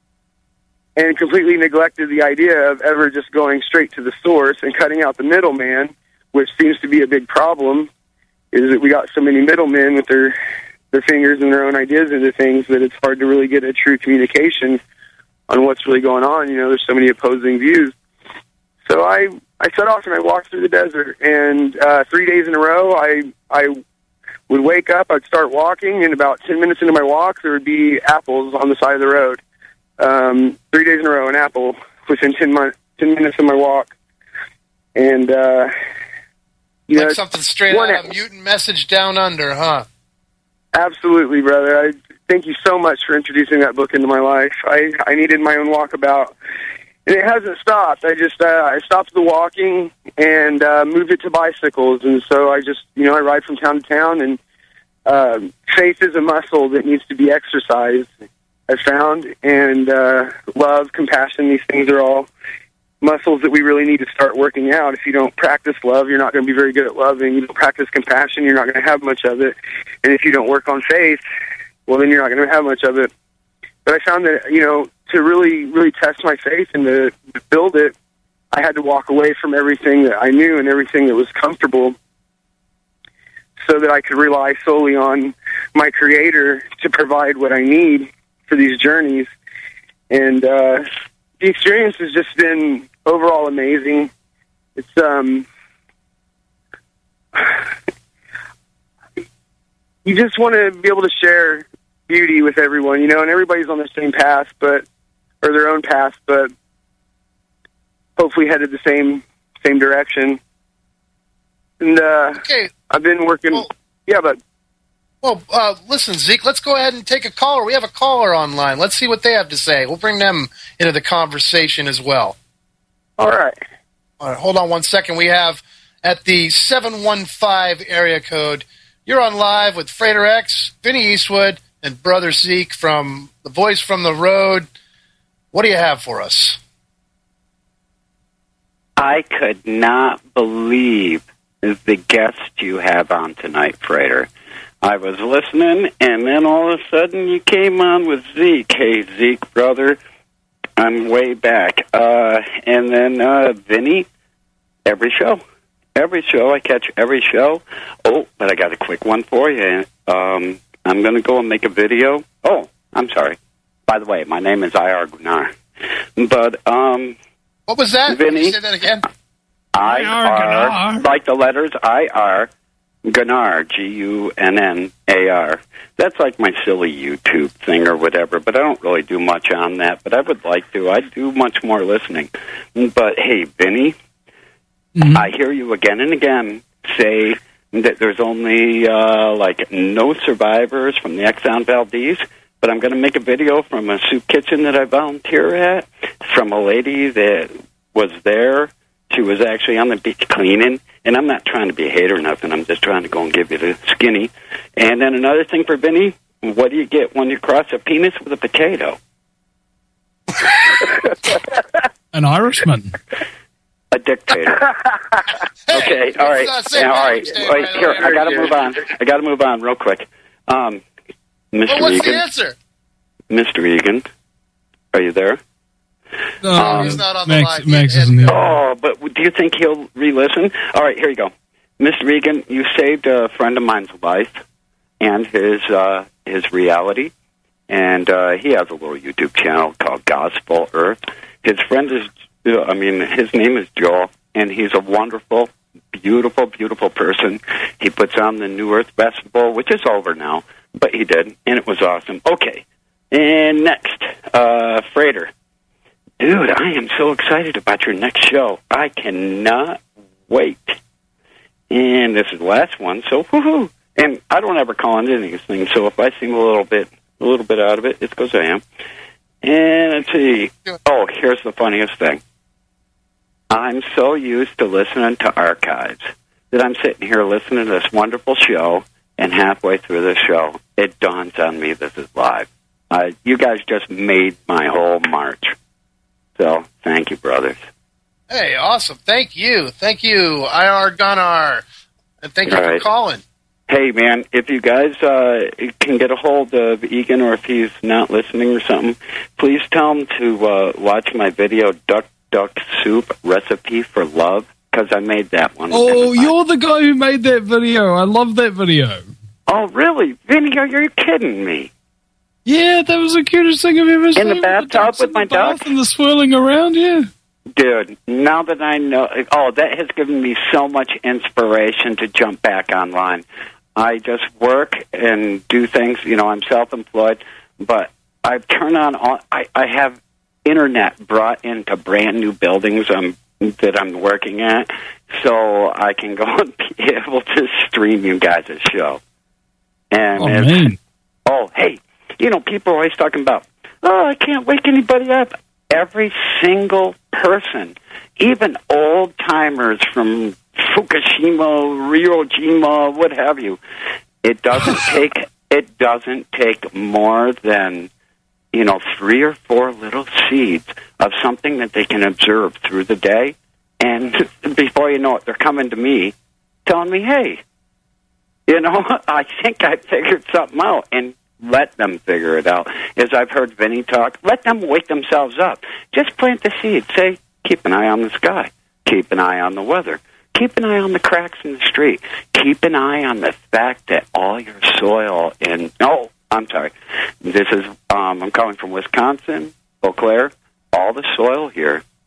and completely neglected the idea of ever just going straight to the source and cutting out the middleman, which seems to be a big problem, is that we got so many middlemen with their, their fingers and their own ideas into things that it's hard to really get a true communication on what's really going on. You know, there's so many opposing views. So I, I set off and I walked through the desert, and uh, three days in a row, I, I would wake up, I'd start walking, and about ten minutes into my walk, there would be apples on the side of the road. Um, three days in a row, an apple within ten, months, ten minutes of my walk. And, uh, you like know, something straight out of Mutant Message Down Under, huh? Absolutely, brother. I thank you so much for introducing that book into my life. I, I needed my own walkabout, and it hasn't stopped. I just, uh, I stopped the walking and uh, moved it to bicycles, and so I just, you know, I ride from town to town, and uh, faith is a muscle that needs to be exercised, I found, and uh, love, compassion, these things are all muscles that we really need to start working out. If you don't practice love, you're not going to be very good at loving. You don't practice compassion, you're not going to have much of it. And if you don't work on faith, well, then you're not going to have much of it. But I found that, you know, to really, really test my faith and to, to build it, I had to walk away from everything that I knew and everything that was comfortable so that I could rely solely on my Creator to provide what I need for these journeys. And uh, the experience has just been overall amazing. It's um, you just want to be able to share beauty with everyone, you know, and everybody's on the same path, but or their own path, but hopefully headed the same same direction. And uh, okay. I've been working. Well, yeah, but well, uh, listen, Zeke. Let's go ahead and take a caller. We have a caller online. Let's see what they have to say. We'll bring them into the conversation as well. All right. All right. Hold on one second. We have at the seven one five area code. You're on live with Freighter X, Vinny Eastwood, and Brother Zeke from The Voice from the Road. What do you have for us? I could not believe the guest you have on tonight, Freighter. I was listening, and then all of a sudden you came on with Zeke. Hey, Zeke, brother, I'm way back. Uh, and then uh, Vinny, every show. Every show, I catch every show. Oh, but I got a quick one for you. Um, I'm going to go and make a video. Oh, I'm sorry. By the way, my name is I R Gunnar. But, um... What was that? Vinny, Can you say that again? I R, like the letters I R, Gunnar, G U N N A R. That's like my silly YouTube thing or whatever, but I don't really do much on that, but I would like to. I do much more listening. But, hey, Vinny, mm-hmm. I hear you again and again say that there's only, uh, like, no survivors from the Exxon Valdez, but I'm going to make a video from a soup kitchen that I volunteer at, from a lady that was there. She was actually on the beach cleaning, and I'm not trying to be a hater or nothing. I'm just trying to go and give you the skinny. And then another thing for Vinny, what do you get when you cross a penis with a potato? An Irishman. A dictator. Okay, all right. Yeah, all right. Wait, here, I got to move on. I got to move on real quick. Um, Mister Well, what's Egan. the answer? Mister Egan, are you there? No, um, he's not on Max, the line. Max isn't here. Oh, but do you think he'll re-listen? All right, here you go. Mister Egan, you saved a friend of mine's life and his uh, his reality, and uh, he has a little YouTube channel called Gospel Earth. His friend is, I mean, his name is Joel, and he's a wonderful, beautiful, beautiful person. He puts on the New Earth Festival, which is over now, but he did, and it was awesome. Okay, and next, uh, Freighter. Dude, I am so excited about your next show. I cannot wait. And this is the last one, so woohoo! And I don't ever call into anything, so if I seem a little bit, a little bit out of it, it's because I am. And let's see. Oh, here's the funniest thing. I'm so used to listening to archives that I'm sitting here listening to this wonderful show, and halfway through the show, it dawns on me this is live. Uh, you guys just made my whole March. So, thank you, brothers. Hey, awesome. Thank you. Thank you, I R Gunnar. And thank you All for right. calling. Hey, man, if you guys uh, can get a hold of Egan, or if he's not listening or something, please tell him to uh, watch my video, Duck Duck Soup Recipe for Love, because I made that one. Oh, you're the guy who made that video. I love that video. Oh, really? Vinny, are you kidding me? Yeah, that was the cutest thing I've ever seen. In the bathtub with my duck? And the swirling around, yeah. Dude, now that I know, oh, that has given me so much inspiration to jump back online. I just work and do things, you know, I'm self-employed, but I've turned on, all, I, I have internet brought into brand new buildings I'm, that I'm working at, so I can go and be able to stream you guys' show. And oh, it's, man. Oh, hey, you know, people are always talking about, oh, I can't wake anybody up. Every single person, even old-timers from Fukushima, Ryojima, what have you, it doesn't take it doesn't take more than, you know, three or four little seeds of something that they can observe through the day, and before you know it, they're coming to me, telling me, hey, you know, I think I figured something out, and let them figure it out. As I've heard Vinny talk, let them wake themselves up. Just plant the seed. Say, keep an eye on the sky. Keep an eye on the weather. Keep an eye on the cracks in the street. Keep an eye on the fact that all your soil in... Oh, I'm sorry. This is... Um, I'm calling from Wisconsin, Eau Claire. All the soil here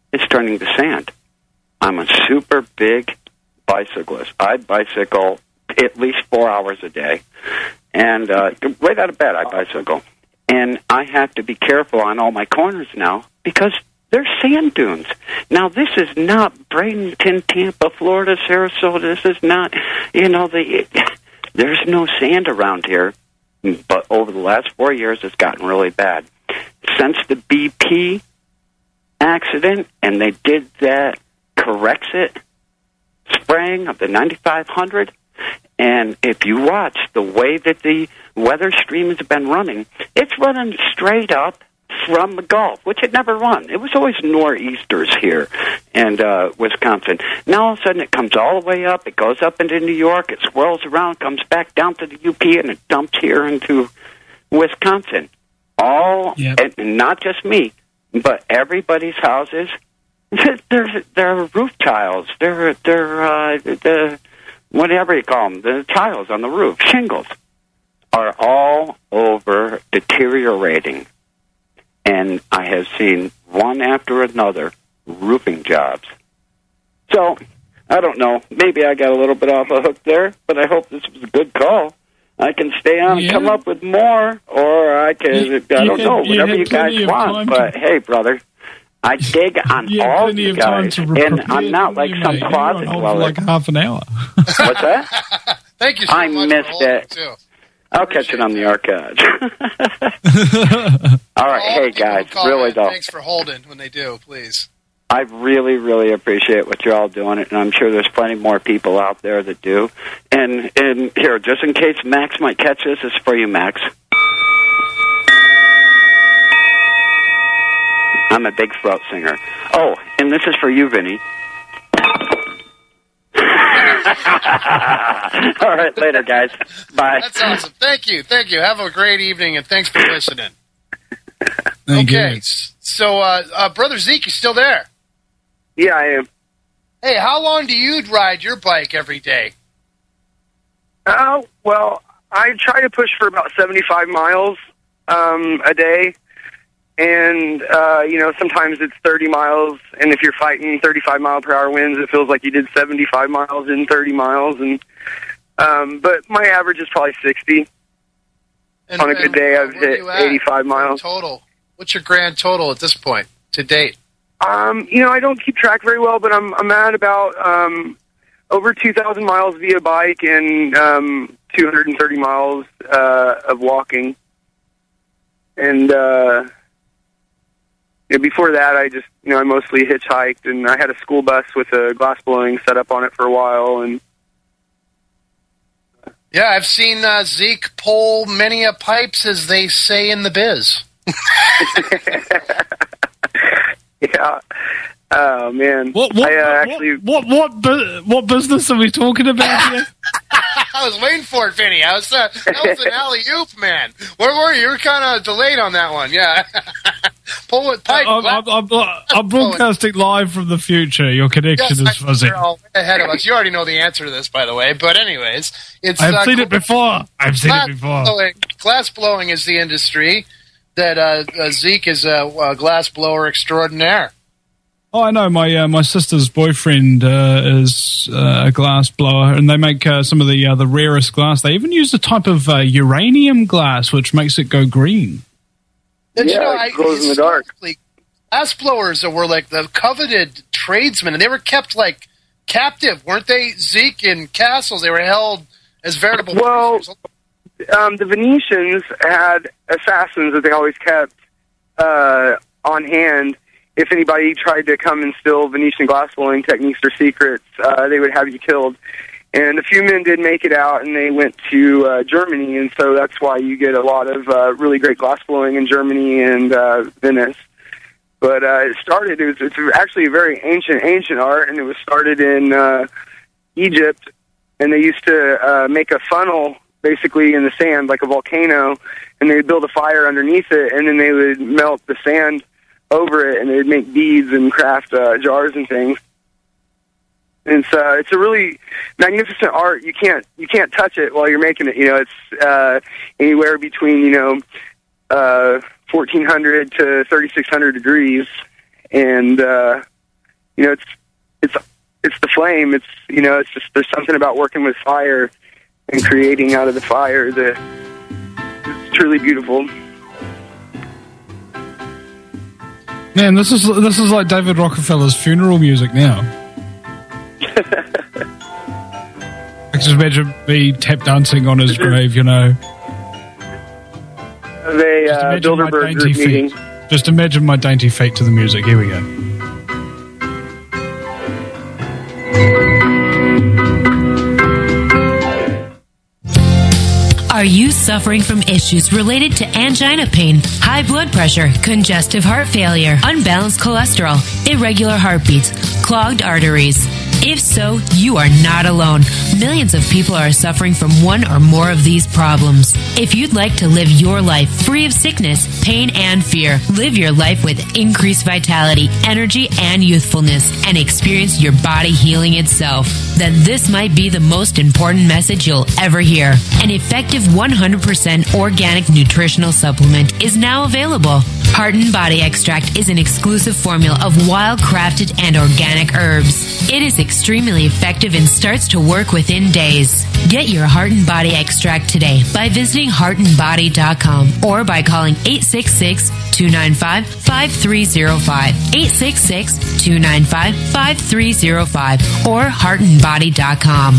it's turning to sand. I'm a super big bicyclist. I bicycle at least four hours a day. And uh, right out of bed, I bicycle. And I have to be careful on all my corners now because there's sand dunes. Now, this is not Bradenton, Tampa, Florida, Sarasota. This is not, you know, the there's no sand around here. But over the last four years, it's gotten really bad. Since the B P accident, and they did that Corexit spraying of the ninety-five hundred, and if you watch the way that the weather stream has been running, it's running straight up from the Gulf, which it never run. It was always nor'easters here in uh, Wisconsin. Now all of a sudden it comes all the way up, it goes up into New York, it swirls around, comes back down to the U P, and it dumps here into Wisconsin. All, yep. And not just me, but everybody's houses, they're, they're roof tiles, they're, they're uh, the, whatever you call them, the tiles on the roof, shingles, are all over deteriorating. And I have seen one after another roofing jobs. So, I don't know. Maybe I got a little bit off the hook there, but I hope this was a good call. I can stay on yeah. and come up with more, or I can, you, I don't you know, had, whatever you, you guys want. But, to... hey, brother, I dig on you all you guys, and I'm not like some mate. closet dweller. For like half an hour. What's that? Thank you so I much missed for it. Too. I'll catch it on the archives. All right, all hey guys, really though. Thanks for holding when they do, please. I really, really appreciate what you're all doing, and I'm sure there's plenty more people out there that do. And and here, just in case Max might catch this, this is for you, Max. I'm a big throat singer. Oh, and this is for you, Vinny. All right, later, guys. Bye. That's awesome. Thank you. Thank you. Have a great evening, and thanks for listening. Thank okay, you. so, uh, uh, Brother Zeke, you still there? Yeah, I am. Hey, how long do you ride your bike every day? Oh, well, I try to push for about seventy-five miles um, a day. And, uh, you know, sometimes it's thirty miles, and if you're fighting thirty-five mile per hour winds, it feels like you did seventy-five miles in thirty miles. And um, but my average is probably sixty. And, On a good day, I've hit eighty-five miles. Total. What's your grand total at this point, to date? Um, you know, I don't keep track very well, but I'm I'm at about um, over two thousand miles via bike and um, two hundred thirty miles uh, of walking. And, uh... Yeah, before that, I just, you know, I mostly hitchhiked, and I had a school bus with a glass blowing set up on it for a while. And yeah, I've seen uh, Zeke pull many a pipes, as they say in the biz. Yeah. Oh man. What? What? I, uh, actually, what? What? What, what business are we talking about here? I was waiting for it, Vinny. I was uh, that was an alley oop, man. Where were you? You were kind of delayed on that one. Yeah. Pull it pipe. I'm, I'm, I'm, I'm broadcasting live from the future. Your connection yes, is fuzzy. You're all ahead of us. You already know the answer to this, by the way. But anyways, it's. I've uh, seen it before. I've seen it before. Blowing, glass blowing is the industry that uh, uh, Zeke is a, a glass blower extraordinaire. Oh, I know. My uh, my sister's boyfriend uh, is uh, a glass blower, and they make uh, some of the uh, the rarest glass. They even use a type of uh, uranium glass, which makes it go green. Did yeah, you know, it I, glows in the dark. Glass blowers were like the coveted tradesmen, and they were kept like captive, weren't they? Zeke in castles, they were held as veritable. Well, um, the Venetians had assassins that they always kept uh, on hand. If anybody tried to come and steal Venetian glass blowing techniques or secrets, uh, they would have you killed. And a few men did make it out, and they went to uh, Germany, and so that's why you get a lot of uh, really great glass blowing in Germany and uh, Venice. But uh, it started, it was, it's actually a very ancient, ancient art, and it was started in uh, Egypt, and they used to uh, make a funnel basically in the sand, like a volcano, and they would build a fire underneath it, and then they would melt the sand over it, and they'd make beads and craft uh, jars and things. And so it's a really magnificent art. You can't you can't touch it while you're making it. You know, it's uh, anywhere between you know uh, fourteen hundred to thirty-six hundred degrees, and uh, you know, it's it's it's the flame. It's you know, it's just there's something about working with fire and creating out of the fire that it's truly beautiful. Man, this is this is like David Rockefeller's funeral music now. I can just imagine me tap dancing on his grave, you know. They uh, Bilderberg group feet. meeting. Just imagine my dainty feet to the music. Here we go. Are you suffering from issues related to angina pain, high blood pressure, congestive heart failure, unbalanced cholesterol, irregular heartbeats, clogged arteries? If so, you are not alone. Millions of people are suffering from one or more of these problems. If you'd like to live your life free of sickness, pain, and fear, live your life with increased vitality, energy, and youthfulness, and experience your body healing itself, then this might be the most important message you'll ever hear. An effective one hundred percent organic nutritional supplement is now available. Heart and Body Extract is an exclusive formula of wild-crafted and organic herbs. It is extremely effective and starts to work within days. Get your Heart and Body Extract today by visiting heart and body dot com or by calling eight six six, two nine five, five three zero five, eight six six, two nine five, five three zero five, or heart and body dot com.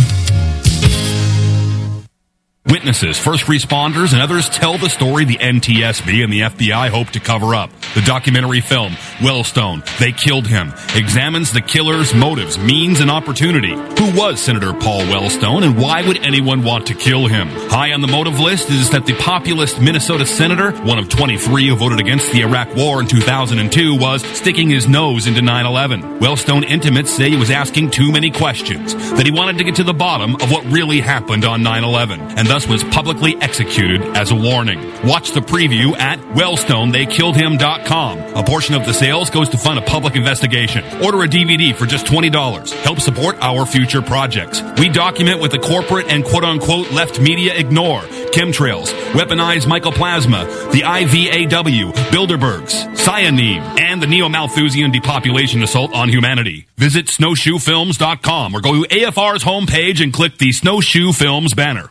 Witnesses, first responders, and others tell the story the N T S B and the F B I hope to cover up. The documentary film, Wellstone, They Killed Him, examines the killer's motives, means, and opportunity. Who was Senator Paul Wellstone, and why would anyone want to kill him? High on the motive list is that the populist Minnesota senator, one of twenty-three who voted against the Iraq War in two thousand two, was sticking his nose into nine eleven. Wellstone intimates say he was asking too many questions, that he wanted to get to the bottom of what really happened on nine eleven, and thus was publicly executed as a warning. Watch the preview at wellstone they killed him dot com. A portion of the sales goes to fund a public investigation. Order a D V D for just twenty dollars. Help support our future projects. We document what the corporate and quote-unquote left media ignore. Chemtrails, weaponized mycoplasma, the I V A W, Bilderbergs, cyanine, and the Neo-Malthusian depopulation assault on humanity. Visit snowshoe films dot com or go to A F R's homepage and click the Snowshoe Films banner.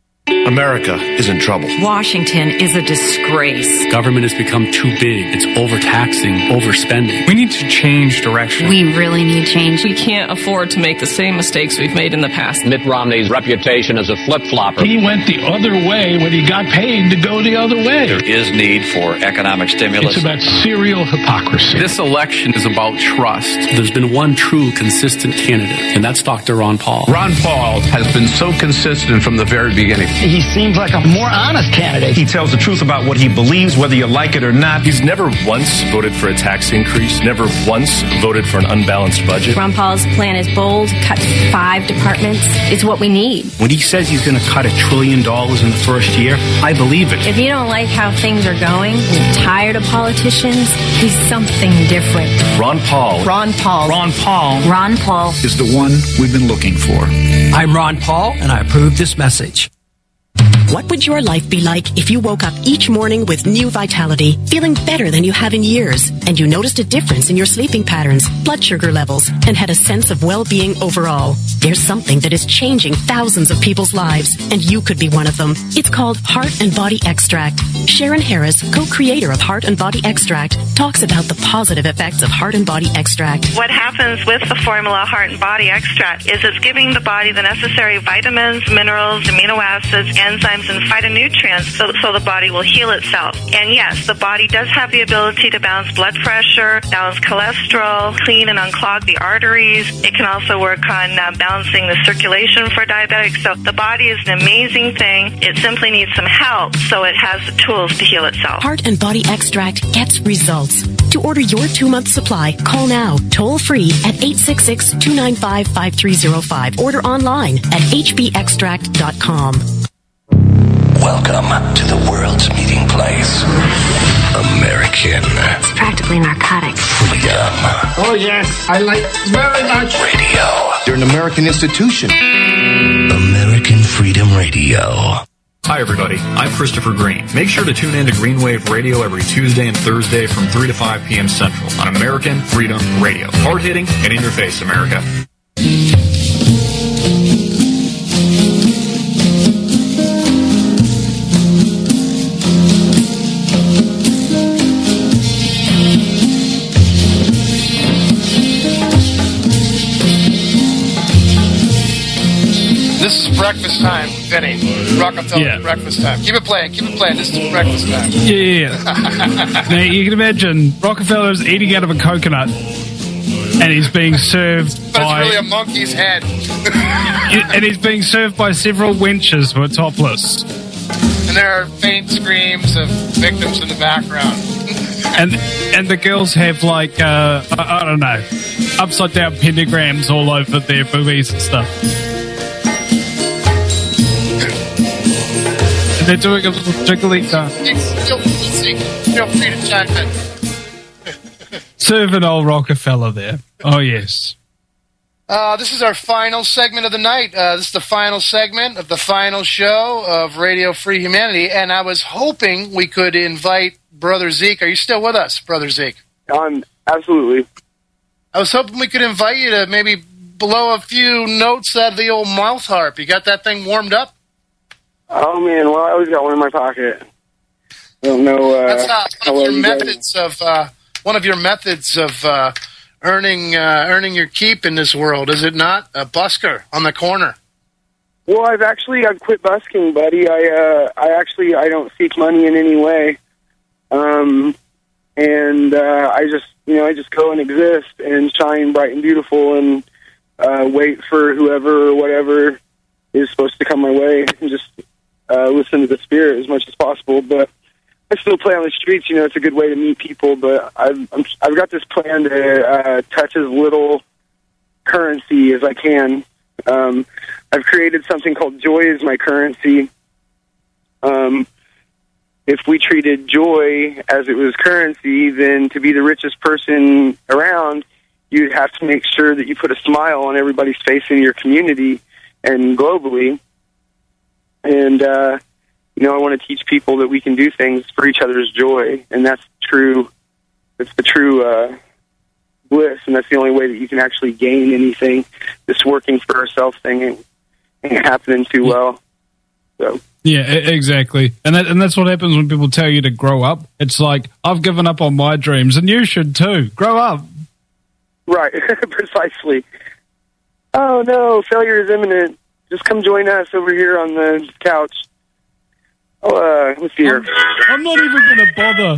America is in trouble. Washington is a disgrace. Government has become too big. It's overtaxing, overspending. We need to change direction. We really need change. We can't afford to make the same mistakes we've made in the past. Mitt Romney's reputation as a flip-flopper. He went the other way when he got paid to go the other way. There is need for economic stimulus. It's about serial hypocrisy. This election is about trust. There's been one true consistent candidate, and that's Doctor Ron Paul. Ron Paul has been so consistent from the very beginning. He seems like a more honest candidate. He tells the truth about what he believes, whether you like it or not. He's never once voted for a tax increase, never once voted for an unbalanced budget. Ron Paul's plan is bold, cut five departments. It's what we need. When he says he's going to cut a trillion dollars in the first year, I believe it. If you don't like how things are going, you're tired of politicians, he's something different. Ron Paul. Ron Paul. Ron Paul. Ron Paul is the one we've been looking for. I'm Ron Paul, and I approve this message. What would your life be like if you woke up each morning with new vitality, feeling better than you have in years, and you noticed a difference in your sleeping patterns, blood sugar levels, and had a sense of well-being overall? There's something that is changing thousands of people's lives, and you could be one of them. It's called Heart and Body Extract. Sharon Harris, co-creator of Heart and Body Extract, talks about the positive effects of Heart and Body Extract. What happens with the formula Heart and Body Extract is it's giving the body the necessary vitamins, minerals, amino acids, enzymes, and phytonutrients so, so the body will heal itself. And yes, the body does have the ability to balance blood pressure, balance cholesterol, clean and unclog the arteries. It can also work on uh, balancing the circulation for diabetics. So the body is an amazing thing. It simply needs some help so it has the tools to heal itself. Heart and Body Extract gets results. To order your two-month supply, call now, toll-free at eight six six, two nine five, five three zero five. Order online at h b extract dot com. Welcome to the world's meeting place. American. It's practically narcotic. Freedom. Oh, yes. I like it very much. Radio. You're an American institution. American Freedom Radio. Hi, everybody. I'm Christopher Green. Make sure to tune in to Green Wave Radio every Tuesday and Thursday from three to five p.m. Central on American Freedom Radio. Hard-hitting and in your face, America. This is breakfast time, Vinny. Rockefeller Yeah. breakfast time. Keep it playing, keep it playing. This is breakfast time. Yeah, yeah, yeah. Now, you can imagine Rockefeller's eating out of a coconut, and he's being served But by... it's really a monkey's head. and he's being served by several wenches who are topless. And there are faint screams of victims in the background. And and the girls have, like, uh, I, I don't know, upside-down pentagrams all over their boobies and stuff. They're doing a little jiggly dance. Feel, feel free to chime in. Serving old Rockefeller there. Oh, yes. Uh, this is our final segment of the night. Uh, this is the final segment of the final show of Radio Free Humanity, and I was hoping we could invite Brother Zeke. Are you still with us, Brother Zeke? Um, absolutely. I was hoping we could invite you to maybe blow a few notes out of the old mouth harp. You got that thing warmed up? Oh, man, well, I always got one in my pocket. I don't know. Uh, That's uh, how one of well your you guys- methods of uh, one of your methods of uh, earning uh, earning your keep in this world, is it not? A busker on the corner. Well, I've actually I've quit busking, buddy. I uh, I actually I don't seek money in any way, um, and uh, I just you know I just go and exist and shine bright and beautiful and uh, wait for whoever or whatever is supposed to come my way and just uh, listen to the spirit as much as possible. But I still play on the streets. You know, it's a good way to meet people. But I've I'm, I've got this plan to uh, touch as little currency as I can. Um, I've created something called joy as my currency. Um, if we treated joy as it was currency, then to be the richest person around, you'd have to make sure that you put a smile on everybody's face in your community and globally. And, uh, you know, I want to teach people that we can do things for each other's joy, and that's true. It's the true uh, bliss, and that's the only way that you can actually gain anything. This working for ourselves thing ain't, ain't happening too well. So. Yeah, e- exactly. And that, and that's what happens when people tell you to grow up. It's like, I've given up on my dreams, and you should too. Grow up. Right, precisely. Oh, no, failure is imminent. Just come join us over here on the couch. Oh, uh, let's see here. I'm, I'm not even going to bother.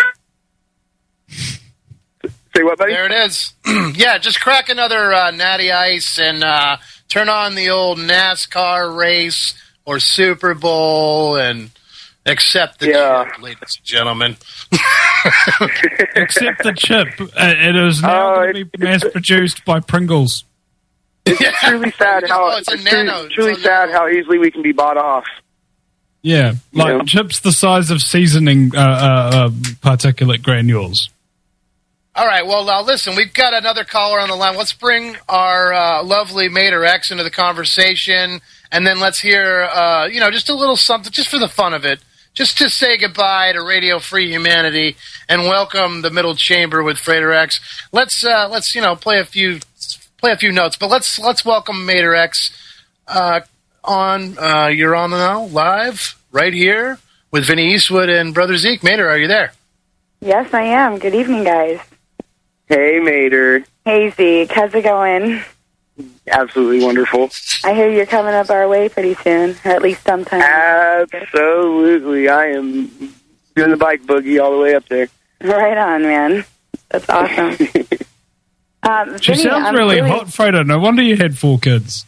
Say what, buddy? There it is. Yeah, just crack another uh, Natty Ice and uh, turn on the old NASCAR race or Super Bowl and accept the Yeah. chip, ladies and gentlemen. Accept the chip. Uh, it is now Oh, going to be mass-produced by Pringles. It's truly sad how Oh, it's a it's truly, nano. truly It's a sad how easily we can be bought off. Yeah, like Yeah. chips the size of seasoning uh, uh, uh, particulate granules. All right, well, now listen, we've got another caller on the line. Let's bring our uh, lovely Mater X into the conversation, and then let's hear, uh, you know, just a little something, just for the fun of it, just to say goodbye to Radio Free Humanity and welcome the Middle Chamber with Frater X. Let's, uh, let's, you know, play a few, play a few notes, but let's let's welcome Mater X uh, on. Uh, you're on now, live, right here with Vinny Eastwood and Brother Zeke. Mater, are you there? Yes, I am. Good evening, guys. Hey, Mater. Hey, Zeke. How's it going? Absolutely wonderful. I hear you're coming up our way pretty soon, or at least sometime. Absolutely. I am doing the bike boogie all the way up there. Right on, man. That's awesome. um, She Vinny, sounds I'm really, hot, Fredo. No wonder you had four kids.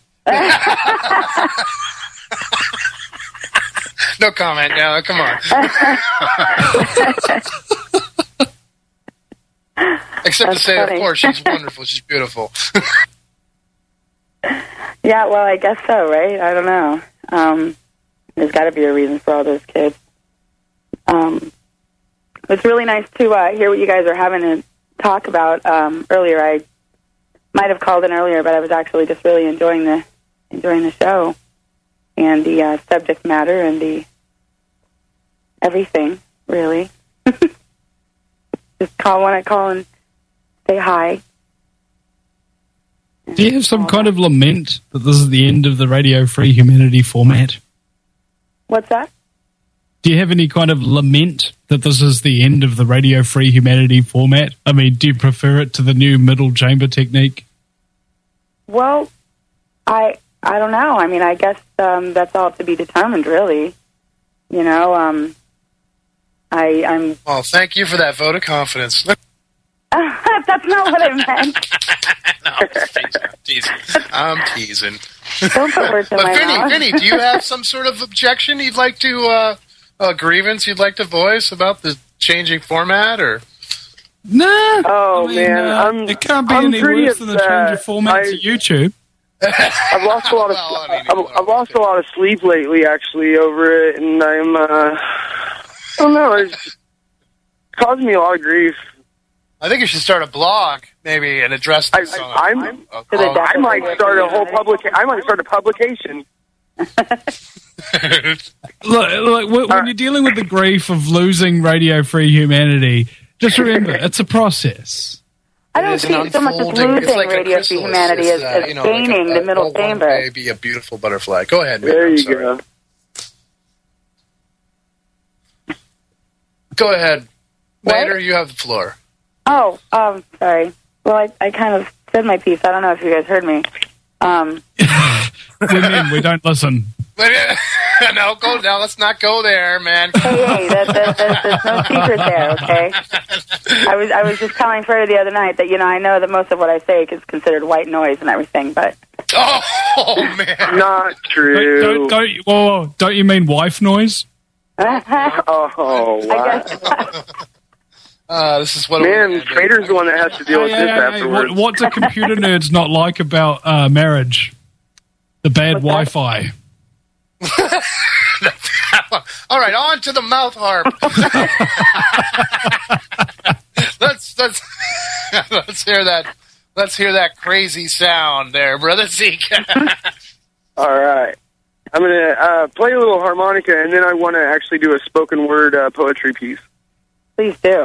No comment now. Come on. Except That's to say, funny. of course, she's wonderful. She's beautiful. Yeah, well, I guess so, right? I don't know. Um, there's got to be a reason for all those kids. Um, it's really nice to uh, hear what you guys are having to talk about. Um, earlier, I might have called in earlier, but I was actually just really enjoying the enjoying the show and the uh, subject matter and the everything, really. Just call when I call and say hi. Do you have some kind of lament that this is the end of the Radio Free Humanity format? What's that? Do you have any kind of lament that this is the end of the Radio Free Humanity format? I mean, do you prefer it to the new middle chamber technique? Well, I I don't know. I mean, I guess um, that's all to be determined, really. You know, um, I, I'm... Well, thank you for that vote of confidence. That's not what I meant. No, I'm teasing. I'm teasing. Don't put words in But my Vinny, mouth. Vinny, do you have some sort of objection you'd like to, uh, a grievance you'd like to voice about the changing format, or? Nah. Oh, I mean, man. uh, I'm, it can't be I'm any pretty worse than the upset. change of format I, to YouTube. I've lost a lot of Well, I mean, I've, I've lost a lot of sleep lately, actually, over it, and I'm uh, I don't know. It's causing me a lot of grief. I think you should start a blog, maybe, and address I, this on a, I'm, a I blog. might start a whole public. I might start a publication. Look, look, when when you're dealing with the grief of losing Radio Free Humanity, just remember, it's a process. I don't It is see an it so much as unfolding- losing it's like a Radio Free chrysalis. Humanity It's, as, uh, as you know, like gaining a- the middle a- a chamber. one day be a beautiful butterfly. Go ahead, man. There I'm you sorry. go. Go ahead. Mater, you have the floor. Oh, um, sorry. Well, I, I kind of said my piece. I don't know if you guys heard me. Um, We mean we don't listen. no, go now. Let's not go there, man. hey, hey, that, that, that, there's no secret there, okay? I was I was just telling Freddie the other night that, you know, I know that most of what I say is considered white noise and everything, but... Oh, man. Not true. Don't, don't, don't, you- whoa, whoa, don't you mean wife noise? Oh, wow. Uh, this is what Man, Trader's the one that has to deal with Hey, this hey, hey, afterwards. what, what do computer nerds not like about uh, marriage? The bad Wi-Fi. All right, on to the mouth harp. let's let's let's hear that. Let's hear that crazy sound there, brother Zeke. All right. I'm going to uh, play a little harmonica, and then I want to actually do a spoken word uh, poetry piece. Please do.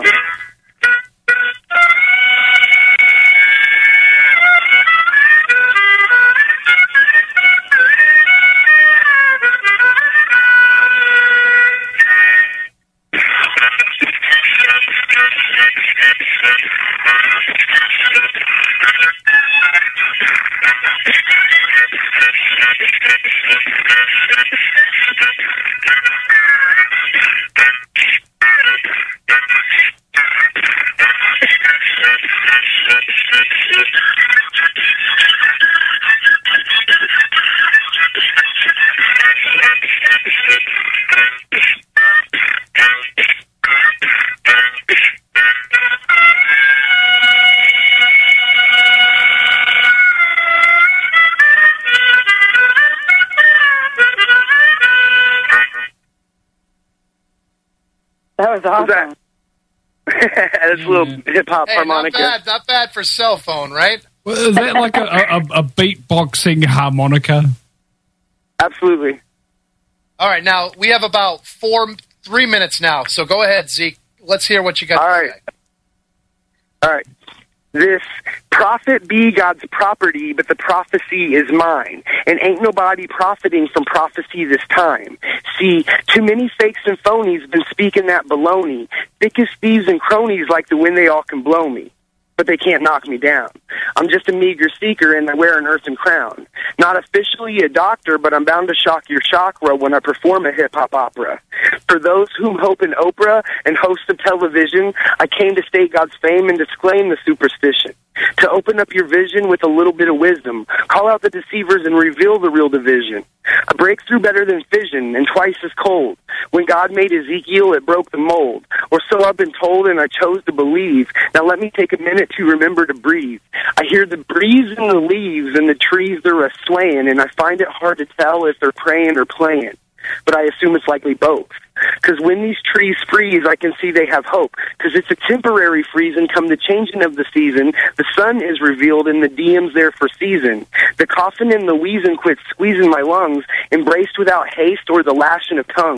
That was awesome. That's a little hip-hop Hey, harmonica. not bad, not bad for cell phone, right? Well, is that like a, a, a beatboxing harmonica? Absolutely. All right, now we have about four, three minutes now. So go ahead, Zeke. Let's hear what you got. All to right. say. All right. This prophet be God's property, but the prophecy is mine. And ain't nobody profiting from prophecy this time. See, too many fakes and phonies been speaking that baloney. Thick as thieves and cronies like the wind, they all can blow me. But they can't knock me down. I'm just a meager seeker and I wear an earthen crown. Not officially a doctor, but I'm bound to shock your chakra when I perform a hip-hop opera. For those whom hope in Oprah and hosts of television, I came to state God's fame and disclaim the superstition. To open up your vision with a little bit of wisdom, call out the deceivers and reveal the real division. A breakthrough better than fission and twice as cold. When God made Ezekiel, it broke the mold. Or so I've been told and I chose to believe. Now let me take a minute to remember to breathe. I hear the breeze in the leaves and the trees they're a-swaying, and I find it hard to tell if they're praying or playing. But I assume it's likely both. Because when these trees freeze, I can see they have hope. Because it's a temporary freezing come the changing of the season. The sun is revealed and the D M's there for season. The coughing and the wheezing quit squeezing my lungs, embraced without haste or the lashing of tongue.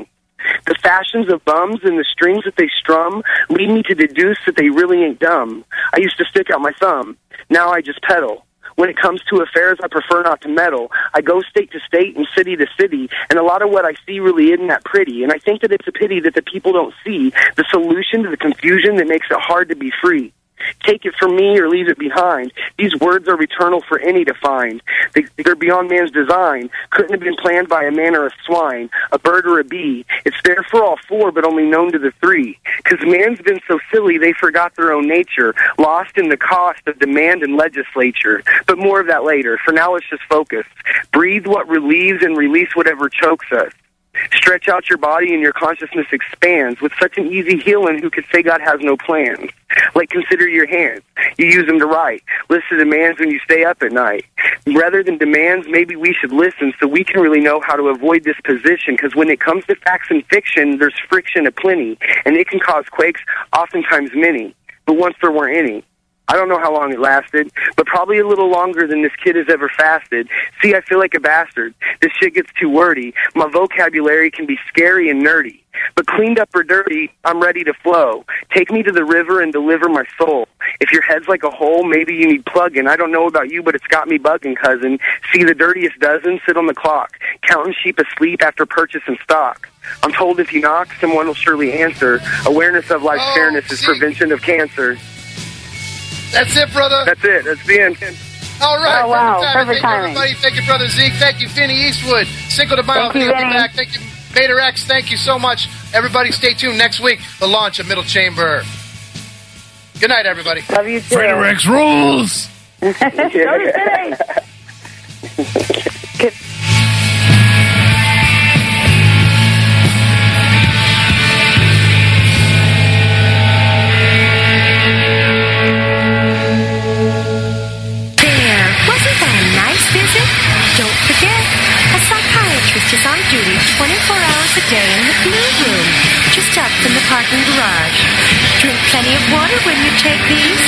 The fashions of bums and the strings that they strum lead me to deduce that they really ain't dumb. I used to stick out my thumb. Now I just pedal. When it comes to affairs, I prefer not to meddle. I go state to state and city to city, and a lot of what I see really isn't that pretty. And I think that it's a pity that the people don't see the solution to the confusion that makes it hard to be free. Take it from me or leave it behind. These words are eternal for any to find. They, they're beyond man's design. Couldn't have been planned by a man or a swine, a bird or a bee. It's there for all four, but only known to the three. Because man's been so silly they forgot their own nature, lost in the cost of demand and legislature. But more of that later. For now, let's just focus. Breathe what relieves and release whatever chokes us. Stretch out your body and your consciousness expands. With such an easy healing, who could say God has no plans? Like, consider your hands. You use them to write. Listen to demands when you stay up at night. Rather than demands, maybe we should listen so we can really know how to avoid this position, because when it comes to facts and fiction, there's friction aplenty, and it can cause quakes, oftentimes many, but once there weren't any. I don't know how long it lasted, but probably a little longer than this kid has ever fasted. See, I feel like a bastard. This shit gets too wordy. My vocabulary can be scary and nerdy. But cleaned up or dirty, I'm ready to flow. Take me to the river and deliver my soul. If your head's like a hole, maybe you need plugging. I don't know about you, but it's got me bugging, cousin. See, the dirtiest dozen sit on the clock, counting sheep asleep after purchasing stock. I'm told if you knock, someone will surely answer. Awareness of life's oh, fairness is prevention of cancer. That's it, brother. That's it. That's the end. All right. Oh, wow. Perfect Perfect timing. Thank timing. you, everybody. Thank you, Brother Zeke. Thank you, Vinny Eastwood. Cinco de Mayo. Thank you, Vinny. Back. Thank you, Vader X. Thank you so much. Everybody stay tuned next week. The launch of Middle Chamber. Good night, everybody. Love you too. Vader X rules. Go to Good. Don't forget, a psychiatrist is on duty twenty-four hours a day in the Blue Room, just up from the parking garage. Drink plenty of water when you take these.